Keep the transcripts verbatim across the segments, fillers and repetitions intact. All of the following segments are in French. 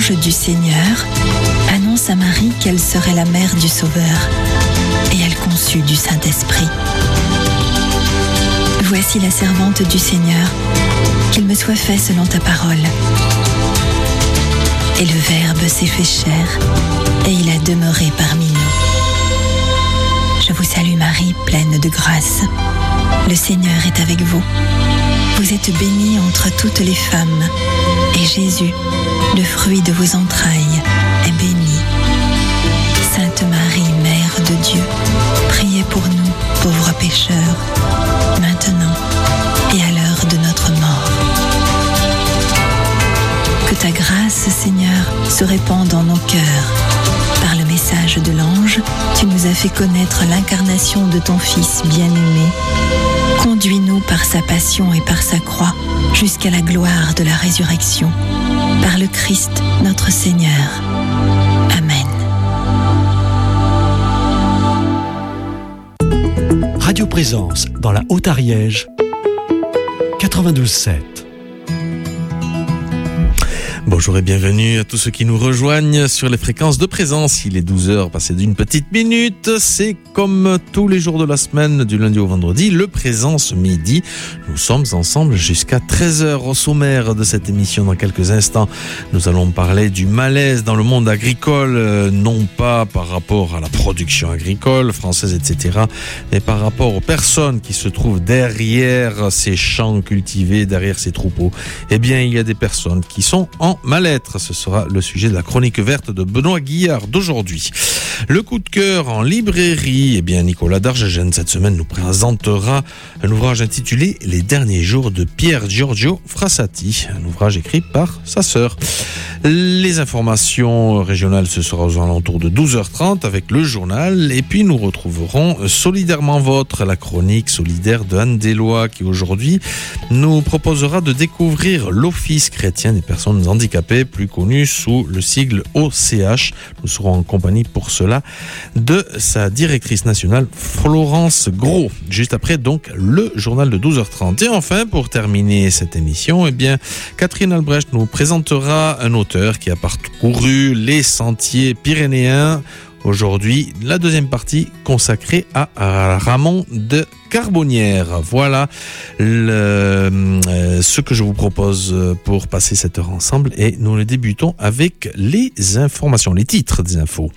l'ange du Seigneur annonce à Marie qu'elle serait la mère du Sauveur, et elle conçut du Saint-Esprit. Voici la servante du Seigneur, qu'il me soit fait selon ta parole. Et le Verbe s'est fait chair, et il a demeuré parmi nous. Je vous salue Marie, pleine de grâce. Le Seigneur est avec vous. Vous êtes bénie entre toutes les femmes, et Jésus, le fruit de vos entrailles, est béni. Sainte Marie, Mère de Dieu, priez pour nous, pauvres pécheurs, maintenant et à l'heure de notre mort. Que ta grâce, Seigneur, se répande dans nos cœurs. Par le message de l'ange, tu nous as fait connaître l'incarnation de ton Fils bien-aimé. Conduis-nous par sa passion et par sa croix jusqu'à la gloire de la résurrection. Par le Christ, notre Seigneur. Amen. Radio Présence dans la Haute-Ariège, quatre-vingt-douze sept. Bonjour et bienvenue à tous ceux qui nous rejoignent sur les fréquences de Présence. Il est douze heures passé d'une petite minute. C'est comme tous les jours de la semaine, du lundi au vendredi, le Présence midi. Nous sommes ensemble jusqu'à treize heures. Au sommaire de cette émission, dans quelques instants, nous allons parler du malaise dans le monde agricole, non pas par rapport à la production agricole française, et cetera, mais par rapport aux personnes qui se trouvent derrière ces champs cultivés, derrière ces troupeaux. Eh bien, il y a des personnes qui sont en mal-être. Ce sera le sujet de la chronique verte de Benoît Guillard d'aujourd'hui. Le coup de cœur en librairie, eh bien Nicolas Dargegen cette semaine nous présentera un ouvrage intitulé Les derniers jours de Pier Giorgio Frassati, un ouvrage écrit par sa sœur. Les informations régionales, ce sera aux alentours de douze heures trente avec le journal, et puis nous retrouverons Solidairement Vôtre, la chronique solidaire de Anne Deslois, qui aujourd'hui nous proposera de découvrir l'Office chrétien des personnes handicapées, plus connu sous le sigle O C H. Nous serons en compagnie pour cela de sa directrice nationale Florence Gros. Juste après donc le journal de douze heures trente. Et enfin, pour terminer cette émission, eh bien Catherine Albrecht nous présentera un auteur qui a parcouru les sentiers pyrénéens. Aujourd'hui, la deuxième partie consacrée à Ramon de Carbonnières. Voilà le, euh, ce que je vous propose pour passer cette heure ensemble, et nous le débutons avec les informations, les titres des infos.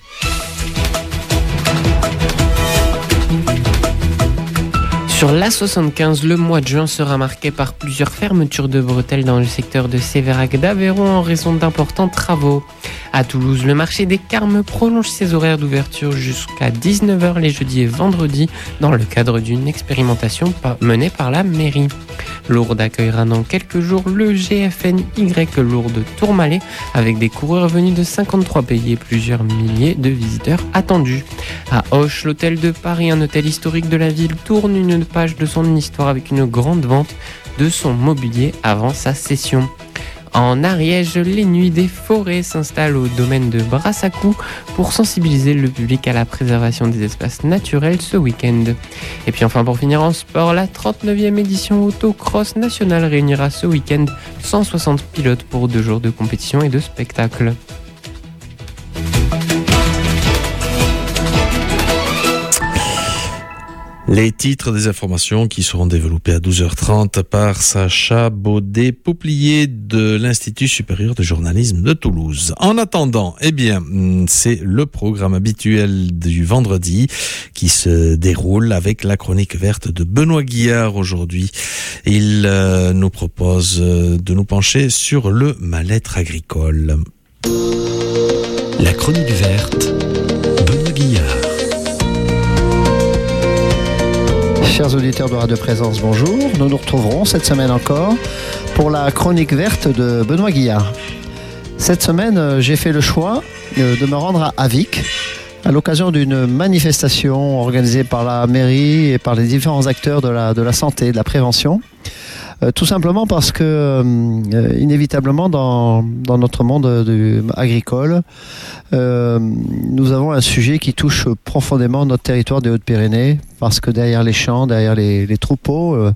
Sur l'A soixante-quinze, le mois de juin sera marqué par plusieurs fermetures de bretelles dans le secteur de Sévérac d'Aveyron en raison d'importants travaux. À Toulouse, le marché des Carmes prolonge ses horaires d'ouverture jusqu'à dix-neuf heures les jeudis et vendredis dans le cadre d'une expérimentation menée par la mairie. Lourdes accueillera dans quelques jours le G F N Y Lourdes Tourmalet avec des coureurs venus de cinquante-trois pays et plusieurs milliers de visiteurs attendus. À Auch, l'hôtel de Paris, un hôtel historique de la ville, tourne une page de son histoire avec une grande vente de son mobilier avant sa cession. En Ariège, les Nuits des Forêts s'installent au domaine de Brassacou pour sensibiliser le public à la préservation des espaces naturels ce week-end. Et puis enfin, pour finir en sport, la trente-neuvième édition Autocross nationale réunira ce week-end cent soixante pilotes pour deux jours de compétition et de spectacle. Les titres des informations qui seront développés à douze heures trente par Sacha Baudet-Pouplier de l'Institut supérieur de journalisme de Toulouse. En attendant, eh bien, c'est le programme habituel du vendredi qui se déroule avec la chronique verte de Benoît Guillard aujourd'hui. Il euh, nous propose de nous pencher sur le mal-être agricole. La chronique verte, Benoît Guillard. Chers auditeurs de Radio Présence, bonjour. Nous nous retrouverons cette semaine encore pour la chronique verte de Benoît Guillard. Cette semaine, j'ai fait le choix de me rendre à Vic à l'occasion d'une manifestation organisée par la mairie et par les différents acteurs de la, de la santé, de la prévention. Euh, tout simplement parce que, euh, inévitablement, dans, dans notre monde de, agricole, euh, nous avons un sujet qui touche profondément notre territoire des Hautes-Pyrénées, parce que derrière les champs, derrière les, les troupeaux, euh,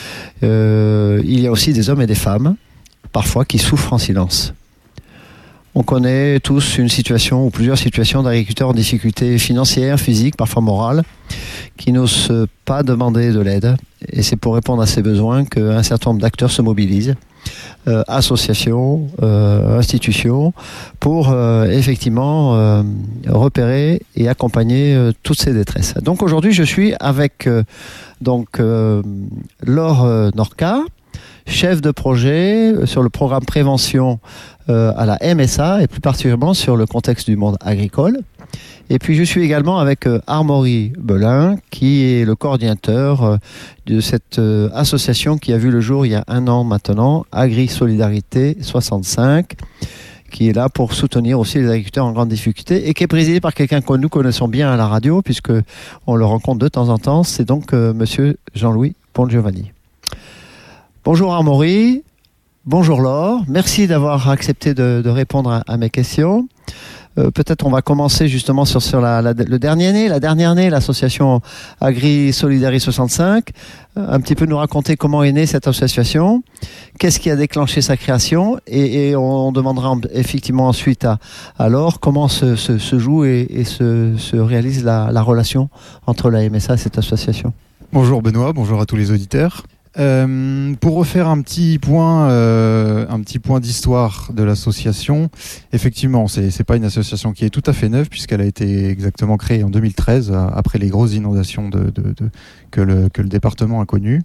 euh, il y a aussi des hommes et des femmes, parfois, qui souffrent en silence. On connaît tous une situation ou plusieurs situations d'agriculteurs en difficulté financière, physique, parfois morale, qui n'osent pas demander de l'aide. Et c'est pour répondre à ces besoins qu'un certain nombre d'acteurs se mobilisent, euh, associations, euh, institutions, pour euh, effectivement euh, repérer et accompagner euh, toutes ces détresses. Donc aujourd'hui, je suis avec euh, donc euh, Laure euh, Norca, chef de projet sur le programme prévention euh, à la M S A et plus particulièrement sur le contexte du monde agricole. Et puis je suis également avec euh, Amaury Belin, qui est le coordinateur euh, de cette euh, association qui a vu le jour il y a un an maintenant, Agri Solidarité soixante-cinq, qui est là pour soutenir aussi les agriculteurs en grande difficulté et qui est présidée par quelqu'un que nous connaissons bien à la radio, puisque on le rencontre de temps en temps. C'est donc euh, monsieur Jean-Louis Pongiovanni. Bonjour Amaury, bonjour Laure, merci d'avoir accepté de, de répondre à, à mes questions. Euh, peut-être on va commencer justement sur, sur la, la, le dernier né, la dernière année, l'association Agri Solidarité soixante-cinq. Euh, un petit peu nous raconter comment est née cette association, qu'est-ce qui a déclenché sa création, et, et on, on demandera effectivement ensuite à, à Laure comment se, se, se joue et, et se, se réalise la, la relation entre la M S A et cette association. Bonjour Benoît, bonjour à tous les auditeurs. Euh, pour refaire un petit point, euh, un petit point d'histoire de l'association, effectivement, c'est, c'est pas une association qui est tout à fait neuve puisqu'elle a été exactement créée en deux mille treize après les grosses inondations de, de, de, que, le, que le département a connues,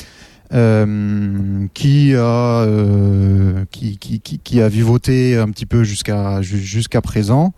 euh, qui a euh, qui, qui, qui, qui a vivoté un petit peu jusqu'à jusqu'à présent.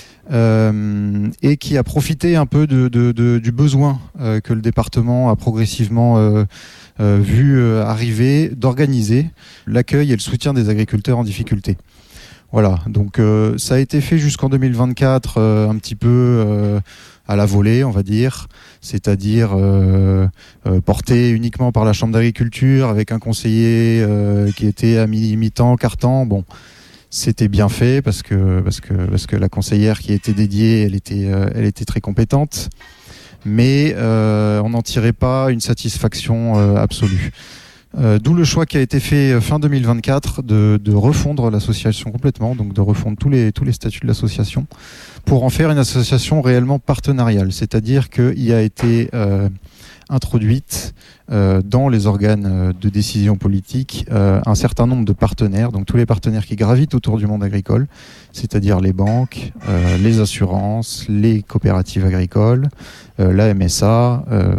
Euh, et qui a profité un peu de, de, de, du besoin euh, que le département a progressivement euh, euh, vu euh, arriver d'organiser l'accueil et le soutien des agriculteurs en difficulté. Voilà, donc euh, ça a été fait jusqu'en deux mille vingt-quatre, euh, un petit peu euh, à la volée, on va dire, c'est-à-dire euh, euh, porté uniquement par la Chambre d'agriculture avec un conseiller euh, qui était à mi- mi-temps, quart-temps, bon. C'était bien fait parce que parce que parce que la conseillère qui était dédiée, elle était euh, elle était très compétente, mais euh, on n'en tirait pas une satisfaction euh, absolue. Euh, d'où le choix qui a été fait fin deux mille vingt-quatre de de refondre l'association complètement, donc de refondre tous les tous les statuts de l'association pour en faire une association réellement partenariale, c'est-à-dire qu'il y a été euh, introduite euh, dans les organes de décision politique euh, un certain nombre de partenaires, donc tous les partenaires qui gravitent autour du monde agricole, c'est-à-dire les banques, euh, les assurances, les coopératives agricoles, euh, la M S A, euh,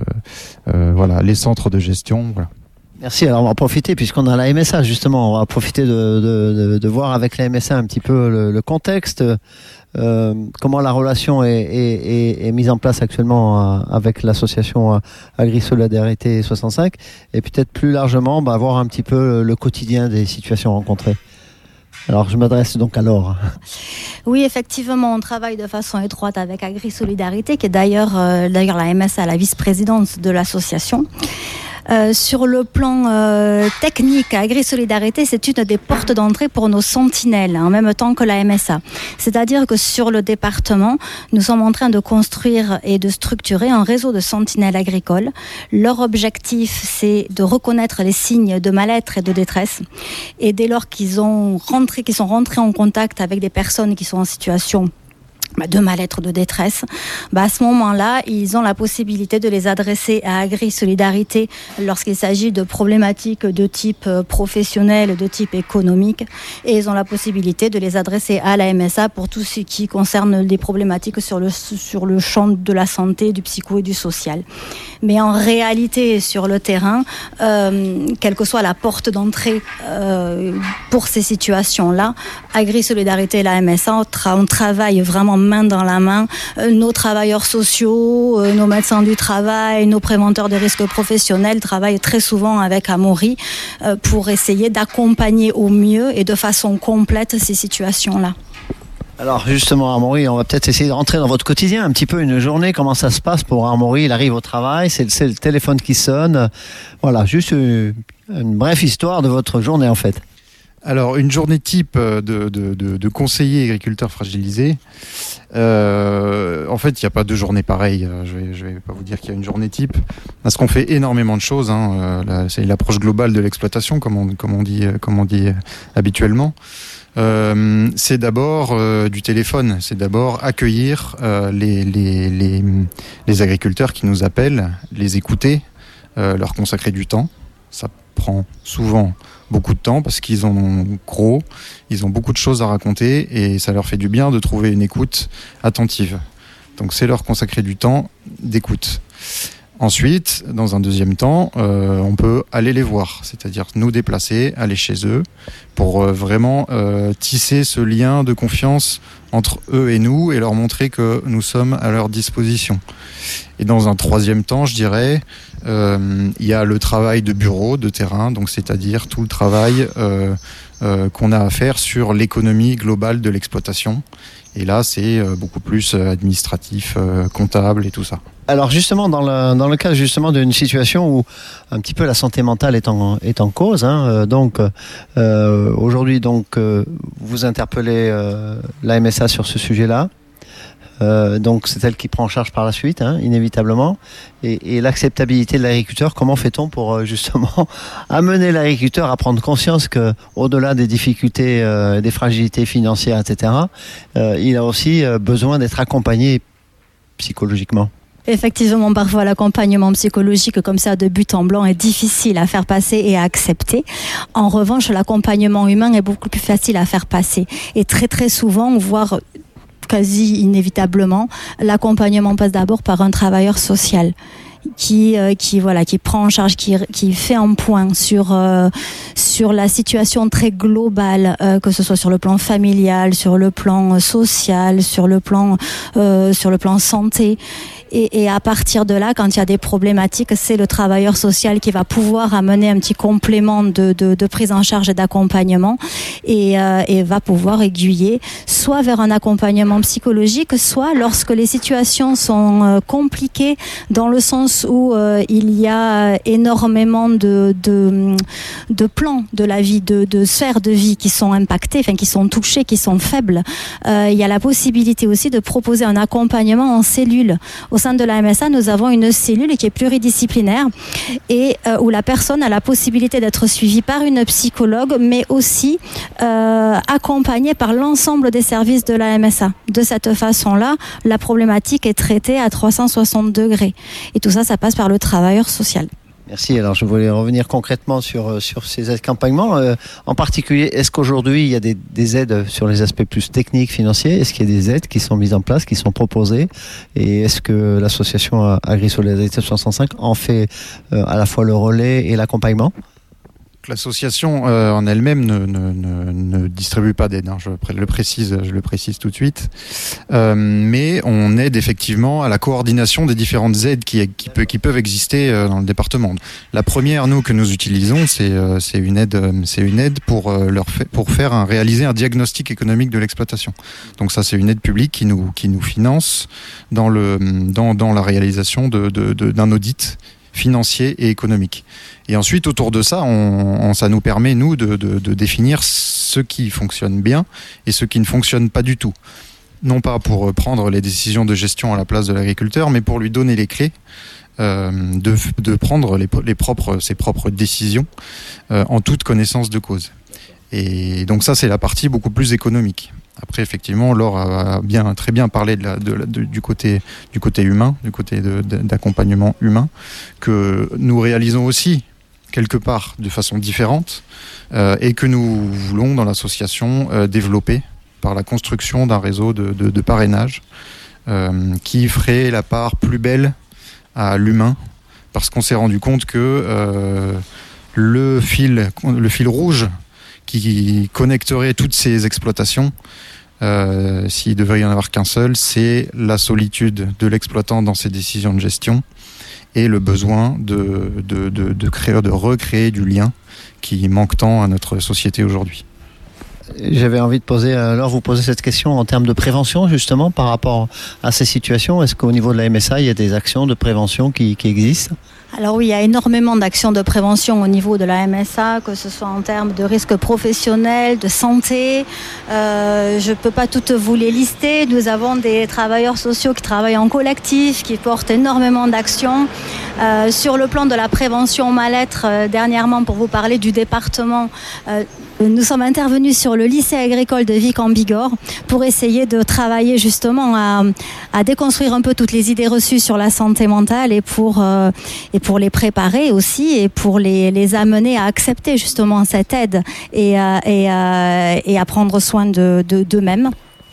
euh, voilà, les centres de gestion, voilà. Merci, alors on va profiter, puisqu'on a la M S A justement, on va profiter de, de, de, de voir avec la M S A un petit peu le, le contexte, euh, comment la relation est, est, est, est mise en place actuellement euh, avec l'association euh, Agri Solidarité soixante-cinq, et peut-être plus largement bah, voir un petit peu le quotidien des situations rencontrées. Alors je m'adresse donc à Laure. Oui, effectivement, on travaille de façon étroite avec Agri Solidarité, qui est d'ailleurs, euh, d'ailleurs la M S A, la vice-présidente de l'association. Euh, sur le plan euh, technique, Agri Solidarité, c'est une des portes d'entrée pour nos sentinelles, en même temps que la M S A. C'est-à-dire que sur le département, nous sommes en train de construire et de structurer un réseau de sentinelles agricoles. Leur objectif, c'est de reconnaître les signes de mal-être et de détresse. Et dès lors qu'ils ont rentré, qu'ils sont rentrés en contact avec des personnes qui sont en situation de mal-être, de détresse, bah à ce moment-là, ils ont la possibilité de les adresser à Agri Solidarité lorsqu'il s'agit de problématiques de type professionnel, de type économique, et ils ont la possibilité de les adresser à la M S A pour tout ce qui concerne des problématiques sur le, sur le champ de la santé, du psycho et du social. Mais en réalité, sur le terrain, euh, quelle que soit la porte d'entrée euh, pour ces situations-là, Agri Solidarité et la M S A, on, tra- on travaille vraiment main dans la main, euh, nos travailleurs sociaux, euh, nos médecins du travail, nos préventeurs de risques professionnels travaillent très souvent avec Amaury euh, pour essayer d'accompagner au mieux et de façon complète ces situations-là. Alors justement, Amaury, on va peut-être essayer de rentrer dans votre quotidien, un petit peu une journée, comment ça se passe pour Amaury. Il arrive au travail, c'est, c'est le téléphone qui sonne. Voilà, juste une, une brève histoire de votre journée en fait. Alors, une journée type de, de, de, de conseiller agriculteur fragilisé, euh, en fait, il n'y a pas de journée pareille. Je vais, je vais pas vous dire qu'il y a une journée type, parce qu'on fait énormément de choses. Hein. Là, c'est l'approche globale de l'exploitation, comme on, comme on dit, comme on dit habituellement. Euh, c'est d'abord euh, du téléphone, c'est d'abord accueillir euh, les, les, les, les agriculteurs qui nous appellent, les écouter, euh, leur consacrer du temps. Ça prend souvent beaucoup de temps parce qu'ils ont gros, ils ont beaucoup de choses à raconter et ça leur fait du bien de trouver une écoute attentive. Donc c'est leur consacrer du temps d'écoute. Ensuite, dans un deuxième temps, euh, on peut aller les voir, c'est-à-dire nous déplacer, aller chez eux, pour euh, vraiment euh, tisser ce lien de confiance entre eux et nous et leur montrer que nous sommes à leur disposition. Et dans un troisième temps, je dirais, euh, il y a le travail de bureau, de terrain, donc c'est-à-dire tout le travail euh, euh, qu'on a à faire sur l'économie globale de l'exploitation. Et là, c'est euh, beaucoup plus euh, administratif, euh, comptable et tout ça. Alors justement, dans le, dans le cas justement d'une situation où un petit peu la santé mentale est en, est en cause, hein, euh, donc euh, aujourd'hui, donc euh, vous interpellez euh, la M S A sur ce sujet-là. Euh, donc c'est elle qui prend en charge par la suite, hein, inévitablement. Et, et l'acceptabilité de l'agriculteur, comment fait-on pour euh, justement amener l'agriculteur à prendre conscience que, au-delà des difficultés, euh, des fragilités financières, et cetera, euh, il a aussi euh, besoin d'être accompagné psychologiquement. Effectivement, parfois l'accompagnement psychologique comme ça de but en blanc est difficile à faire passer et à accepter. En revanche, l'accompagnement humain est beaucoup plus facile à faire passer. Et très très souvent, voire quasi inévitablement, l'accompagnement passe d'abord par un travailleur social qui euh, qui voilà qui prend en charge, qui qui fait un point sur euh, sur la situation très globale, euh, que ce soit sur le plan familial, sur le plan social, sur le plan euh, sur le plan santé. Et, et à partir de là, quand il y a des problématiques, c'est le travailleur social qui va pouvoir amener un petit complément de, de, de prise en charge et d'accompagnement et, euh, et va pouvoir aiguiller soit vers un accompagnement psychologique, soit lorsque les situations sont euh, compliquées dans le sens où euh, il y a énormément de, de, de plans de la vie, de, de sphères de vie qui sont impactées, enfin qui sont touchées, qui sont faibles. Euh, il y a la possibilité aussi de proposer un accompagnement en cellule. Au sein de la M S A, nous avons une cellule qui est pluridisciplinaire et euh, où la personne a la possibilité d'être suivie par une psychologue, mais aussi euh, accompagnée par l'ensemble des services de la M S A. De cette façon-là, la problématique est traitée à trois cent soixante degrés. Et tout ça, ça passe par le travailleur social. Merci. Alors, je voulais revenir concrètement sur, sur ces accompagnements. Euh, en particulier, est-ce qu'aujourd'hui, il y a des, des aides sur les aspects plus techniques, financiers? Est-ce qu'il y a des aides qui sont mises en place, qui sont proposées? Et est-ce que l'association Agri-Solidarité soixante-cinq en fait euh, à la fois le relais et l'accompagnement? L'association euh, en elle-même ne, ne, ne, ne distribue pas d'aide, hein, je le précise, je le précise tout de suite. Euh, mais on aide effectivement à la coordination des différentes aides qui, qui, peut, qui peuvent exister euh, dans le département. La première, nous, que nous utilisons, c'est, euh, c'est une aide, c'est une aide pour euh, leur fait, pour faire un, réaliser un diagnostic économique de l'exploitation. Donc ça, c'est une aide publique qui nous qui nous finance dans le dans dans la réalisation de, de, de d'un audit financier et économique. Et ensuite, autour de ça, on, on, ça nous permet, nous, de, de, de définir ce qui fonctionne bien et ce qui ne fonctionne pas du tout. Non pas pour prendre les décisions de gestion à la place de l'agriculteur, mais pour lui donner les clés euh, de, de prendre les, les propres, ses propres décisions euh, en toute connaissance de cause. Et donc ça, c'est la partie beaucoup plus économique. Après, effectivement, Laure a bien, très bien parlé de la, de la, de, du, côté, du côté humain, du côté de, de, d'accompagnement humain, que nous réalisons aussi quelque part de façon différente euh, et que nous voulons dans l'association euh, développer par la construction d'un réseau de, de, de parrainage euh, qui ferait la part plus belle à l'humain, parce qu'on s'est rendu compte que euh, le fil, le fil rouge qui connecterait toutes ces exploitations, euh, s'il devait y en avoir qu'un seul, c'est la solitude de l'exploitant dans ses décisions de gestion et le besoin de, de, de, de, créer, de recréer du lien qui manque tant à notre société aujourd'hui. J'avais envie de poser, alors vous poser cette question en termes de prévention justement par rapport à ces situations. Est-ce qu'au niveau de la M S A, il y a des actions de prévention qui, qui existent? Alors oui, il y a énormément d'actions de prévention au niveau de la M S A, que ce soit en termes de risques professionnels, de santé. Euh, je ne peux pas toutes vous les lister. Nous avons des travailleurs sociaux qui travaillent en collectif, qui portent énormément d'actions. Euh, sur le plan de la prévention mal-être, euh, dernièrement, pour vous parler du département, euh, nous sommes intervenus sur le lycée agricole de Vic en Bigorre pour essayer de travailler justement à, à déconstruire un peu toutes les idées reçues sur la santé mentale et pour, euh, et pour les préparer aussi et pour les, les amener à accepter justement cette aide et, euh, et, euh, et à prendre soin de, de, d'eux-mêmes.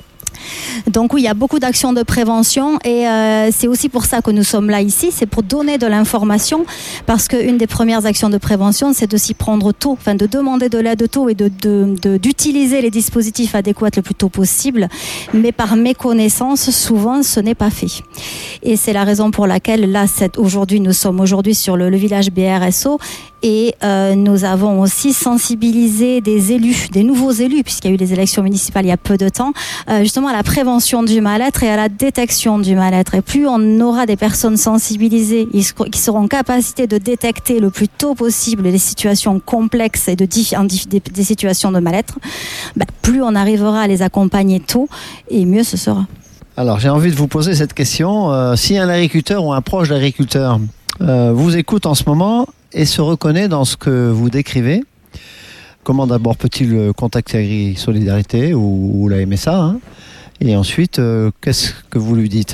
Donc oui, il y a beaucoup d'actions de prévention et euh, c'est aussi pour ça que nous sommes là ici, c'est pour donner de l'information, parce qu'une des premières actions de prévention, c'est de s'y prendre tôt, enfin de demander de l'aide tôt et de, de, de, d'utiliser les dispositifs adéquats le plus tôt possible, mais par méconnaissance, souvent ce n'est pas fait. Et c'est la raison pour laquelle là, cette, aujourd'hui, nous sommes aujourd'hui sur le, le village B R S O et euh, nous avons aussi sensibilisé des élus, des nouveaux élus, puisqu'il y a eu les élections municipales il y a peu de temps, euh, justement à la prévention du mal-être et à la détection du mal-être. Et plus on aura des personnes sensibilisées qui seront en capacité de détecter le plus tôt possible les situations complexes et de des, des situations de mal-être, bah, plus on arrivera à les accompagner tôt et mieux ce sera. Alors j'ai envie de vous poser cette question. Euh, si un agriculteur ou un proche d'agriculteur euh, vous écoute en ce moment et se reconnaît dans ce que vous décrivez, comment d'abord peut-il contacter Agri-Solidarité ou, ou la M S A hein, et ensuite, euh, qu'est-ce que vous lui dites?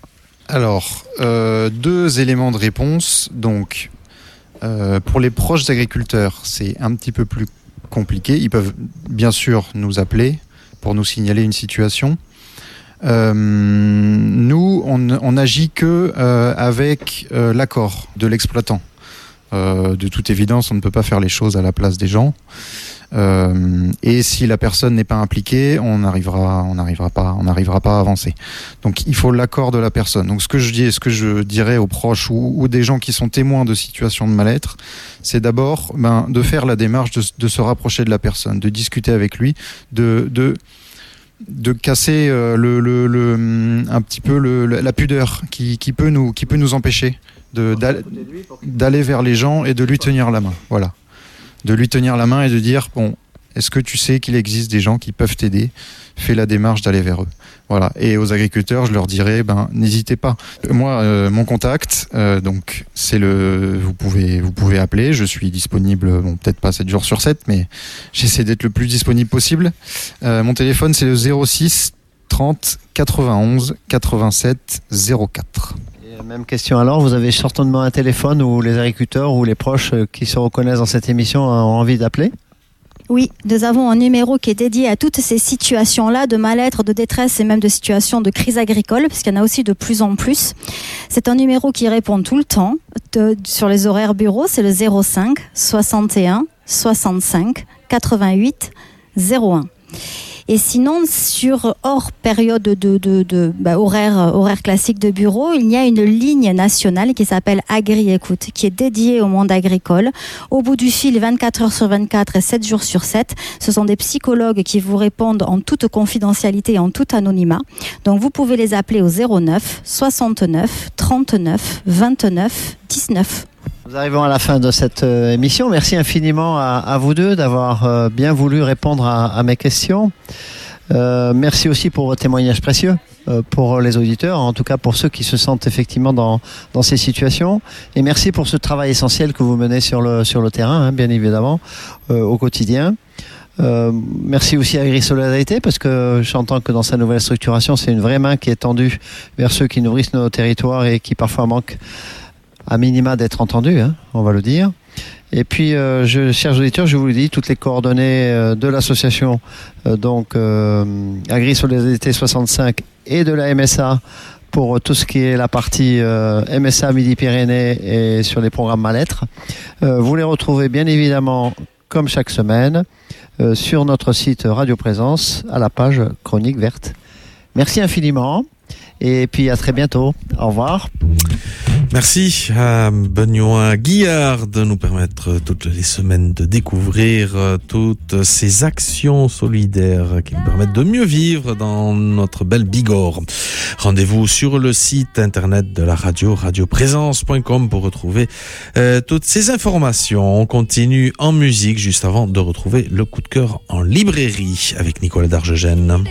Alors, euh, deux éléments de réponse. Donc, euh, pour les proches agriculteurs, c'est un petit peu plus compliqué. Ils peuvent bien sûr nous appeler pour nous signaler une situation. Euh, nous, on, on agit que euh, avec euh, l'accord de l'exploitant. Euh, de toute évidence, on ne peut pas faire les choses à la place des gens. Euh, et si la personne n'est pas impliquée, on n'arrivera, on n'arrivera pas, on n'arrivera pas à avancer. Donc, il faut l'accord de la personne. Donc, ce que je dis, ce que je dirais aux proches ou, ou des gens qui sont témoins de situations de mal-être, c'est d'abord, ben, de faire la démarche de, de se rapprocher de la personne, de discuter avec lui, de, de de casser euh, le, le, le, un petit peu le, la pudeur qui, qui peut nous, qui peut nous empêcher de, d'aller vers les gens et de lui tenir la main. Voilà. De lui tenir la main et de dire, bon, est-ce que tu sais qu'il existe des gens qui peuvent t'aider? Fais la démarche d'aller vers eux. Voilà. Et aux agriculteurs, je leur dirais, ben, n'hésitez pas. Moi, euh, mon contact, euh, donc, c'est le, vous pouvez, vous pouvez appeler. Je suis disponible, bon, peut-être pas sept jours sur sept, mais j'essaie d'être le plus disponible possible. Euh, mon téléphone, c'est le zéro six trente quatre-vingt-onze quatre-vingt-sept zéro quatre. Et même question alors, vous avez certainement un téléphone où les agriculteurs ou les proches qui se reconnaissent dans cette émission ont envie d'appeler? Oui, nous avons un numéro qui est dédié à toutes ces situations-là de mal-être, de détresse et même de situations de crise agricole, parce qu'il y en a aussi de plus en plus. C'est un numéro qui répond tout le temps de, sur les horaires bureaux, c'est le zéro cinq soixante et un soixante-cinq quatre-vingt-huit zéro un. Et sinon, sur hors période de, de, de, de bah, horaire, horaire classique de bureau, il y a une ligne nationale qui s'appelle Agri-Écoute, qui est dédiée au monde agricole. Au bout du fil, vingt-quatre heures sur vingt-quatre et sept jours sur sept, ce sont des psychologues qui vous répondent en toute confidentialité et en tout anonymat. Donc vous pouvez les appeler au zéro neuf soixante-neuf trente-neuf vingt-neuf dix-neuf. Nous arrivons à la fin de cette euh, émission. Merci infiniment à, à vous deux d'avoir euh, bien voulu répondre à, à mes questions. Euh, merci aussi pour vos témoignages précieux euh, pour les auditeurs, en tout cas pour ceux qui se sentent effectivement dans, dans ces situations. Et merci pour ce travail essentiel que vous menez sur le, sur le terrain, hein, bien évidemment, euh, au quotidien. Euh, merci aussi à Agri-Solidarité, parce que j'entends que dans sa nouvelle structuration, c'est une vraie main qui est tendue vers ceux qui nourrissent nos territoires et qui parfois manquent à minima d'être entendu, hein, on va le dire. Et puis, euh, je, chers auditeurs, je vous le dis, toutes les coordonnées euh, de l'association, euh, donc euh, Agri-Solidarité soixante-cinq et de la M S A pour tout ce qui est la partie euh, M S A Midi-Pyrénées et sur les programmes mal-être. Euh, vous les retrouvez bien évidemment, comme chaque semaine, euh, sur notre site Radio Présence à la page Chronique Verte. Merci infiniment et puis à très bientôt. Au revoir. Merci à Benoît Guillard de nous permettre toutes les semaines de découvrir toutes ces actions solidaires qui nous permettent de mieux vivre dans notre belle Bigorre. Rendez-vous sur le site internet de la radio, radio présence point com, pour retrouver euh, toutes ces informations. On continue en musique juste avant de retrouver le coup de cœur en librairie avec Nicolas Darjegène.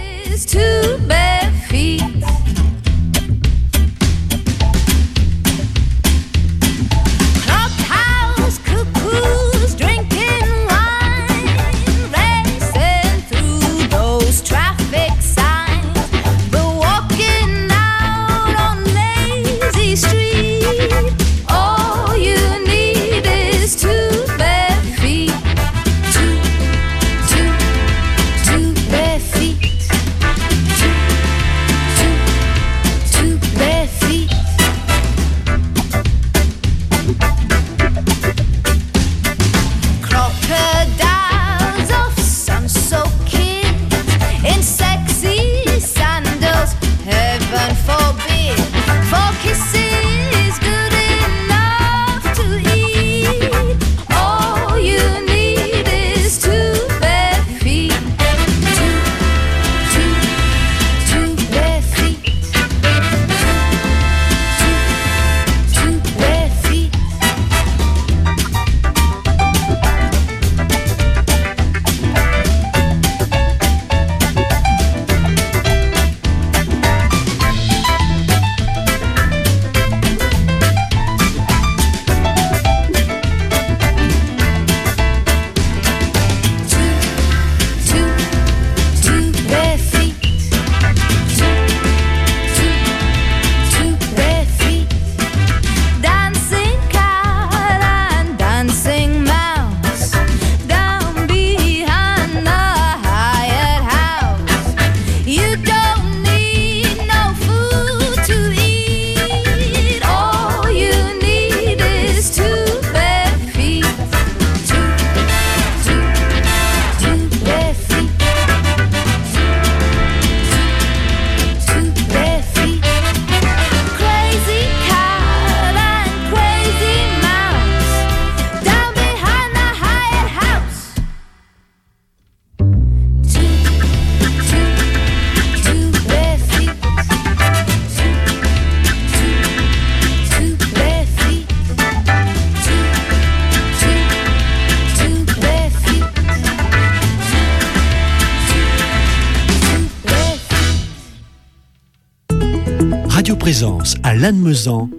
Présence à Lannemezan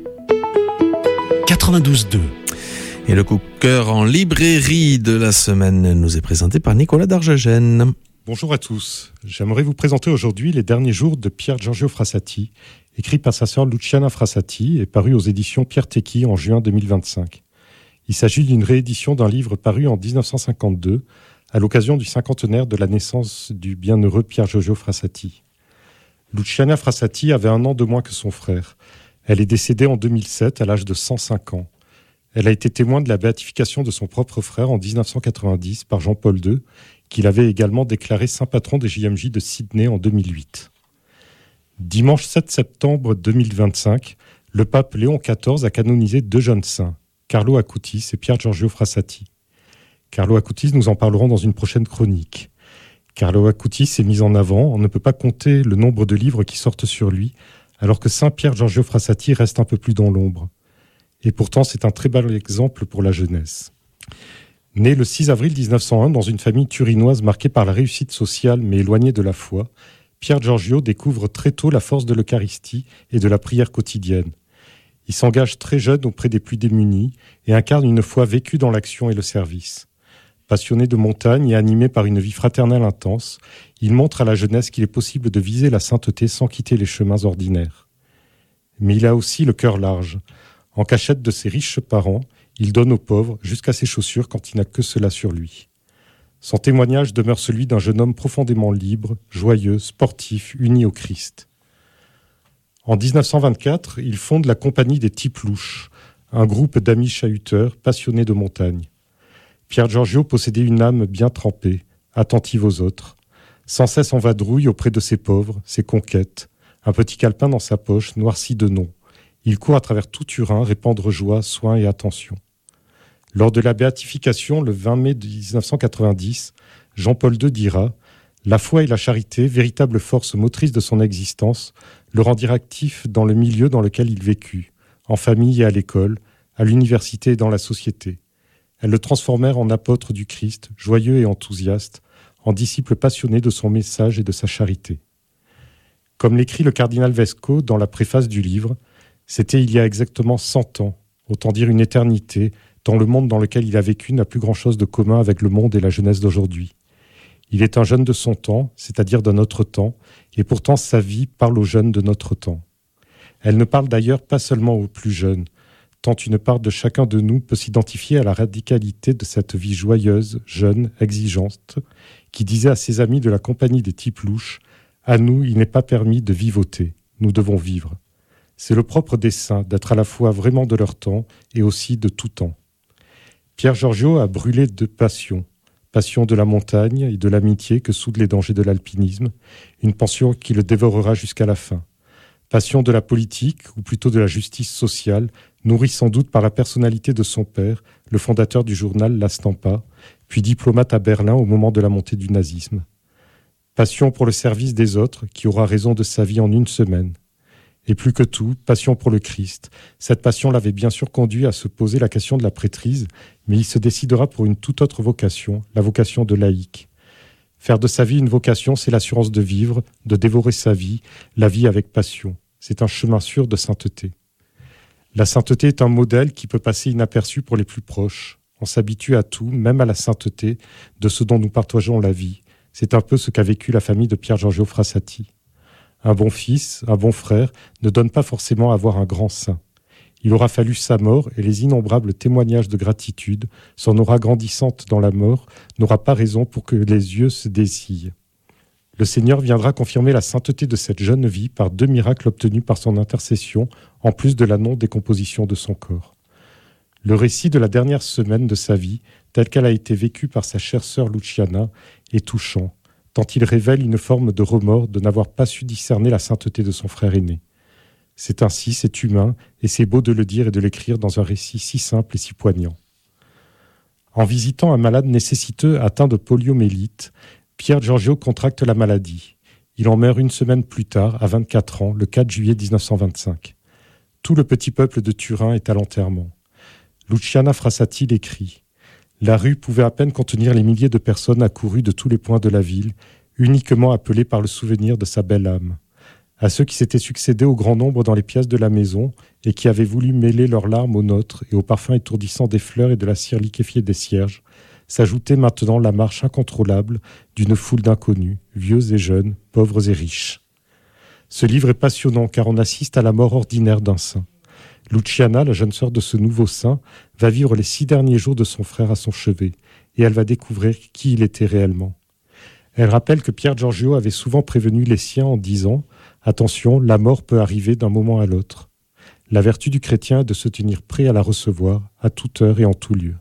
quatre-vingt-douze deux. Et le coup de cœur en librairie de la semaine nous est présenté par Nicolas Darjegène. Bonjour à tous. J'aimerais vous présenter aujourd'hui Les derniers jours de Pier Giorgio Frassati, écrit par sa sœur Luciana Frassati et paru aux éditions Pierre Tecky en juin deux mille vingt-cinq. Il s'agit d'une réédition d'un livre paru en dix-neuf cent cinquante-deux à l'occasion du cinquantenaire de la naissance du bienheureux Pier Giorgio Frassati. Luciana Frassati avait un an de moins que son frère. Elle est décédée en deux mille sept à l'âge de cent cinq ans. Elle a été témoin de la béatification de son propre frère en dix-neuf cent quatre-vingt-dix par Jean-Paul deux, qu'il avait également déclaré saint patron des J M J de Sydney en deux mille huit. Dimanche sept septembre deux mille vingt-cinq, le pape Léon quatorze a canonisé deux jeunes saints, Carlo Acutis et Pier Giorgio Frassati. Carlo Acutis, nous en parlerons dans une prochaine chronique. Carlo Acutis est mis en avant, on ne peut pas compter le nombre de livres qui sortent sur lui, alors que saint Pier Giorgio Frassati reste un peu plus dans l'ombre. Et pourtant, c'est un très bel exemple pour la jeunesse. Né le six avril dix-neuf cent un dans une famille turinoise marquée par la réussite sociale mais éloignée de la foi, Pier Giorgio découvre très tôt la force de l'Eucharistie et de la prière quotidienne. Il s'engage très jeune auprès des plus démunis et incarne une foi vécue dans l'action et le service. Passionné de montagne et animé par une vie fraternelle intense, il montre à la jeunesse qu'il est possible de viser la sainteté sans quitter les chemins ordinaires. Mais il a aussi le cœur large. En cachette de ses riches parents, il donne aux pauvres jusqu'à ses chaussures quand il n'a que cela sur lui. Son témoignage demeure celui d'un jeune homme profondément libre, joyeux, sportif, uni au Christ. En dix-neuf cent vingt-quatre, il fonde la Compagnie des Types Louches, un groupe d'amis chahuteurs passionnés de montagne. Pier Giorgio possédait une âme bien trempée, attentive aux autres, sans cesse en vadrouille auprès de ses pauvres, ses conquêtes, un petit calepin dans sa poche, noirci de noms. Il court à travers tout Turin, répandre joie, soin et attention. Lors de la béatification, le vingt mai dix-neuf cent quatre-vingt-dix, Jean-Paul deux dira « La foi et la charité, véritable force motrice de son existence, le rendirent actif dans le milieu dans lequel il vécut, en famille et à l'école, à l'université et dans la société. Elles le transformèrent en apôtre du Christ, joyeux et enthousiaste, en disciple passionné de son message et de sa charité. » Comme l'écrit le cardinal Vesco dans la préface du livre, c'était il y a exactement cent ans, autant dire une éternité, tant le monde dans lequel il a vécu n'a plus grand-chose de commun avec le monde et la jeunesse d'aujourd'hui. Il est un jeune de son temps, c'est-à-dire de notre temps, et pourtant sa vie parle aux jeunes de notre temps. Elle ne parle d'ailleurs pas seulement aux plus jeunes, tant une part de chacun de nous peut s'identifier à la radicalité de cette vie joyeuse, jeune, exigeante, qui disait à ses amis de la compagnie des types louches « À nous, il n'est pas permis de vivoter, nous devons vivre ». C'est le propre des saints d'être à la fois vraiment de leur temps et aussi de tout temps. Pierre Giorgio a brûlé de passion, passion de la montagne et de l'amitié que soudent les dangers de l'alpinisme, une passion qui le dévorera jusqu'à la fin. Passion de la politique, ou plutôt de la justice sociale, nourrie sans doute par la personnalité de son père, le fondateur du journal La Stampa, puis diplomate à Berlin au moment de la montée du nazisme. Passion pour le service des autres, qui aura raison de sa vie en une semaine. Et plus que tout, passion pour le Christ. Cette passion l'avait bien sûr conduit à se poser la question de la prêtrise, mais il se décidera pour une toute autre vocation, la vocation de laïc. Faire de sa vie une vocation, c'est l'assurance de vivre, de dévorer sa vie, la vie avec passion. C'est un chemin sûr de sainteté. La sainteté est un modèle qui peut passer inaperçu pour les plus proches. On s'habitue à tout, même à la sainteté, de ce dont nous partageons la vie. C'est un peu ce qu'a vécu la famille de Pier Giorgio Frassati. Un bon fils, un bon frère, ne donne pas forcément à avoir un grand saint. Il aura fallu sa mort et les innombrables témoignages de gratitude, son aura grandissante dans la mort, n'aura pas raison pour que les yeux se dessillent. Le Seigneur viendra confirmer la sainteté de cette jeune vie par deux miracles obtenus par son intercession, en plus de la non-décomposition de son corps. Le récit de la dernière semaine de sa vie, telle qu'elle a été vécue par sa chère sœur Luciana, est touchant, tant il révèle une forme de remords de n'avoir pas su discerner la sainteté de son frère aîné. C'est ainsi, c'est humain, et c'est beau de le dire et de l'écrire dans un récit si simple et si poignant. En visitant un malade nécessiteux atteint de poliomyélite, Pier Giorgio contracte la maladie. Il en meurt une semaine plus tard, à vingt-quatre ans, le quatre juillet dix-neuf cent vingt-cinq. Tout le petit peuple de Turin est à l'enterrement. Luciana Frassati l'écrit. La rue pouvait à peine contenir les milliers de personnes accourues de tous les points de la ville, uniquement appelées par le souvenir de sa belle âme. À ceux qui s'étaient succédés au grand nombre dans les pièces de la maison et qui avaient voulu mêler leurs larmes aux nôtres et au parfum étourdissant des fleurs et de la cire liquéfiée des cierges, s'ajoutait maintenant la marche incontrôlable d'une foule d'inconnus, vieux et jeunes, pauvres et riches. Ce livre est passionnant car on assiste à la mort ordinaire d'un saint. Luciana, la jeune sœur de ce nouveau saint, va vivre les six derniers jours de son frère à son chevet, et elle va découvrir qui il était réellement. Elle rappelle que Pier Giorgio avait souvent prévenu les siens en disant « Attention, la mort peut arriver d'un moment à l'autre. La vertu du chrétien est de se tenir prêt à la recevoir, à toute heure et en tout lieu. »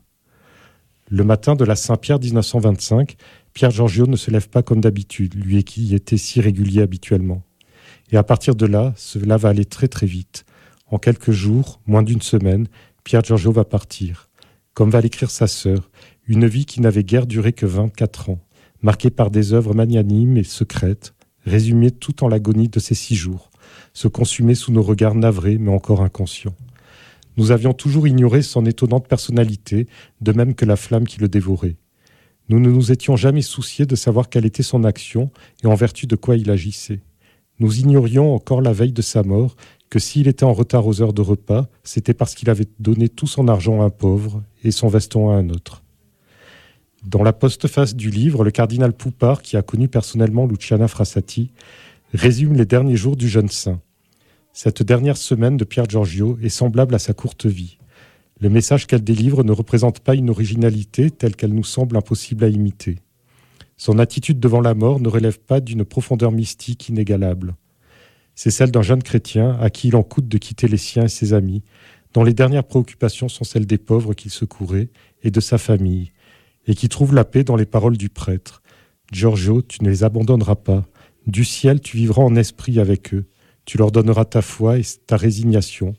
Le matin de la Saint-Pierre dix-neuf cent vingt-cinq, Pier Giorgio ne se lève pas comme d'habitude, lui qui était si régulier habituellement. Et à partir de là, cela va aller très très vite. En quelques jours, moins d'une semaine, Pier Giorgio va partir. Comme va l'écrire sa sœur, une vie qui n'avait guère duré que vingt-quatre ans, marquée par des œuvres magnanimes et secrètes, résumées tout en l'agonie de ces six jours, se consumer sous nos regards navrés mais encore inconscients. Nous avions toujours ignoré son étonnante personnalité, de même que la flamme qui le dévorait. Nous ne nous étions jamais souciés de savoir quelle était son action et en vertu de quoi il agissait. Nous ignorions encore la veille de sa mort que s'il était en retard aux heures de repas, c'était parce qu'il avait donné tout son argent à un pauvre et son veston à un autre. Dans la postface du livre, le cardinal Poupart, qui a connu personnellement Luciana Frassati, résume les derniers jours du jeune saint. Cette dernière semaine de Pier Giorgio est semblable à sa courte vie. Le message qu'elle délivre ne représente pas une originalité telle qu'elle nous semble impossible à imiter. Son attitude devant la mort ne relève pas d'une profondeur mystique inégalable. C'est celle d'un jeune chrétien à qui il en coûte de quitter les siens et ses amis, dont les dernières préoccupations sont celles des pauvres qu'il secourait et de sa famille, et qui trouve la paix dans les paroles du prêtre. « Giorgio, tu ne les abandonneras pas. Du ciel, tu vivras en esprit avec eux. Tu leur donneras ta foi et ta résignation,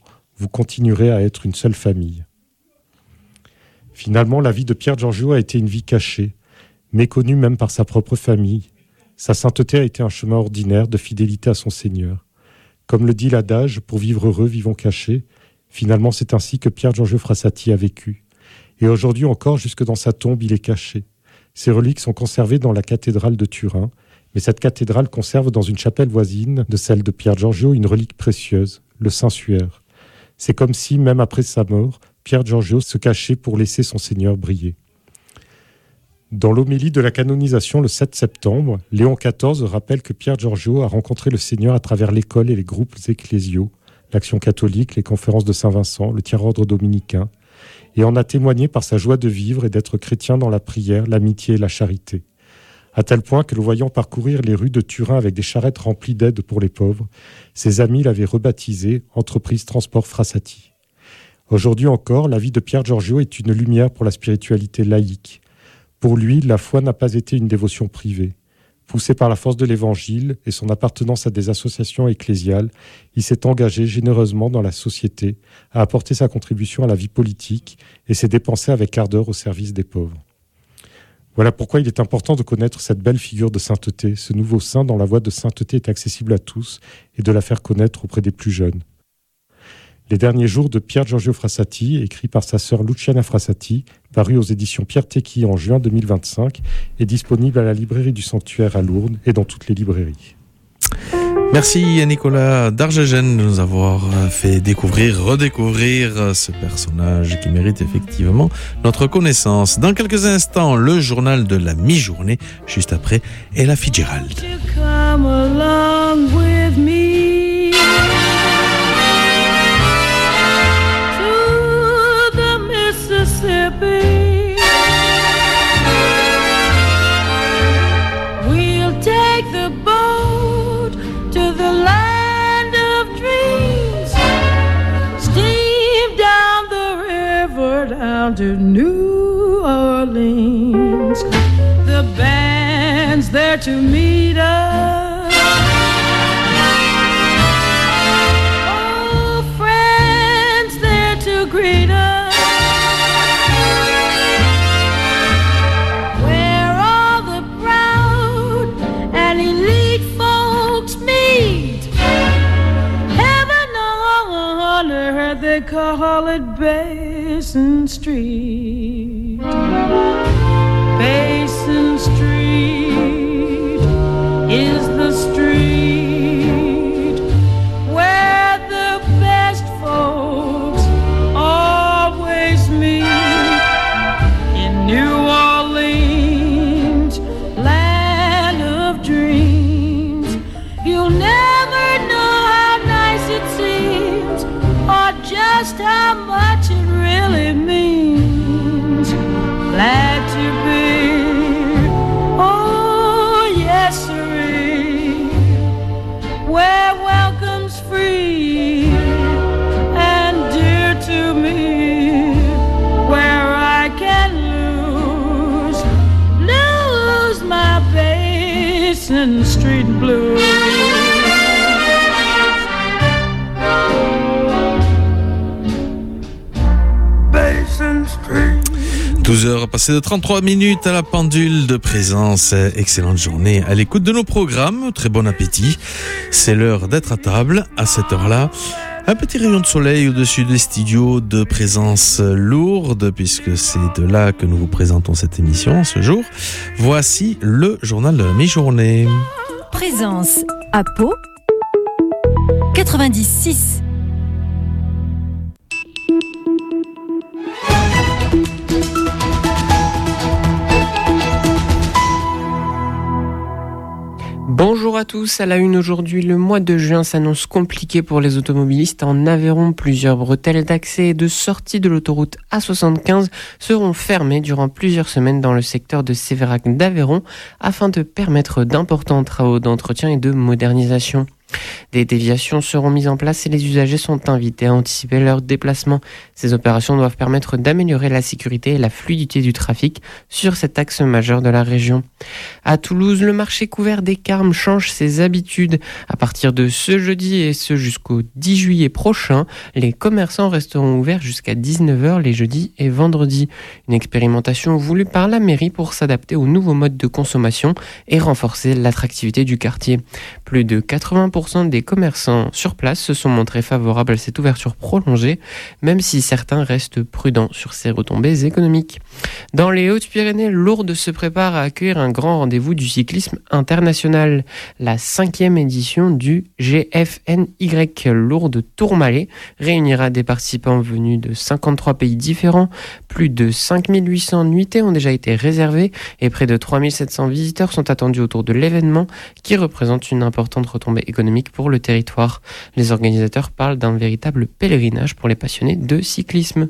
vous continuerez à être une seule famille. Finalement, la vie de Pier Giorgio a été une vie cachée, méconnue même par sa propre famille. Sa sainteté a été un chemin ordinaire de fidélité à son Seigneur. Comme le dit l'adage, pour vivre heureux, vivons cachés. Finalement, c'est ainsi que Pier Giorgio Frassati a vécu. Et aujourd'hui encore, jusque dans sa tombe, il est caché. Ses reliques sont conservées dans la cathédrale de Turin, mais cette cathédrale conserve dans une chapelle voisine de celle de Pier Giorgio une relique précieuse, le Saint-Suaire. C'est comme si, même après sa mort, Pier Giorgio se cachait pour laisser son Seigneur briller. Dans l'homélie de la canonisation le sept septembre, Léon quatorze rappelle que Pier Giorgio a rencontré le Seigneur à travers l'école et les groupes ecclésiaux, l'Action catholique, les conférences de Saint-Vincent, le tiers-ordre dominicain, et en a témoigné par sa joie de vivre et d'être chrétien dans la prière, l'amitié et la charité. À tel point que le voyant parcourir les rues de Turin avec des charrettes remplies d'aide pour les pauvres, ses amis l'avaient rebaptisé « Entreprise Transport Frassati ». Aujourd'hui encore, la vie de Pier Giorgio est une lumière pour la spiritualité laïque. Pour lui, la foi n'a pas été une dévotion privée. Poussé par la force de l'Évangile et son appartenance à des associations ecclésiales, il s'est engagé généreusement dans la société, a apporté sa contribution à la vie politique et s'est dépensé avec ardeur au service des pauvres. Voilà pourquoi il est important de connaître cette belle figure de sainteté, ce nouveau saint dont la voie de sainteté est accessible à tous, et de la faire connaître auprès des plus jeunes. Les derniers jours de Pier Giorgio Frassati, écrit par sa sœur Luciana Frassati, paru aux éditions Pierre-Tecky en juin deux mille vingt-cinq, est disponible à la librairie du Sanctuaire à Lourdes et dans toutes les librairies. Merci à Nicolas Dargegen de nous avoir fait découvrir, redécouvrir ce personnage qui mérite effectivement notre connaissance. Dans quelques instants, le journal de la mi-journée, juste après Ella Fitzgerald. Mississippi, we'll take the boat to the land of dreams, steam down the river down to New Orleans. The band's there to meet us, oh, friends there to greet us. They call it Basin Street. Basin Street is the street where the best folks always meet. In New Orleans, land of dreams, you'll never know how nice it seems, or just how much it really means. Glad to be, oh yes sirree, where welcome's free and dear to me, where I can lose, lose my Basin Street blues. douze heures passées de trente-trois minutes à la pendule de présence. Excellente journée à l'écoute de nos programmes. Très bon appétit. C'est l'heure d'être à table à cette heure-là. Un petit rayon de soleil au-dessus des studios de Présence Lourdes, puisque c'est de là que nous vous présentons cette émission ce jour. Voici le journal de la mi-journée. Présence à Pau quatre-vingt-dix six. Bonjour à tous, à la une aujourd'hui, le mois de juin s'annonce compliqué pour les automobilistes. En Aveyron, plusieurs bretelles d'accès et de sortie de l'autoroute A soixante-quinze seront fermées durant plusieurs semaines dans le secteur de Sévérac d'Aveyron afin de permettre d'importants travaux d'entretien et de modernisation. Des déviations seront mises en place et les usagers sont invités à anticiper leur déplacement. Ces opérations doivent permettre d'améliorer la sécurité et la fluidité du trafic sur cet axe majeur de la région. À Toulouse, le marché couvert des Carmes change ses habitudes. À partir de ce jeudi et ce jusqu'au dix juillet prochain, les commerçants resteront ouverts jusqu'à dix-neuf heures les jeudis et vendredis. Une expérimentation voulue par la mairie pour s'adapter aux nouveaux modes de consommation et renforcer l'attractivité du quartier. Plus de quatre-vingts pour cent des commerçants sur place se sont montrés favorables à cette ouverture prolongée, même si certains restent prudents sur ses retombées économiques. Dans les Hautes-Pyrénées, Lourdes se prépare à accueillir un grand rendez-vous du cyclisme international. La cinquième édition du G F N Y Lourdes Tourmalet réunira des participants venus de cinquante-trois pays différents. Plus de cinq mille huit cents nuitées ont déjà été réservées et près de trois mille sept cents visiteurs sont attendus autour de l'événement qui représente une importante retombée économique pour le territoire. Les organisateurs parlent d'un véritable pèlerinage pour les passionnés de cyclisme.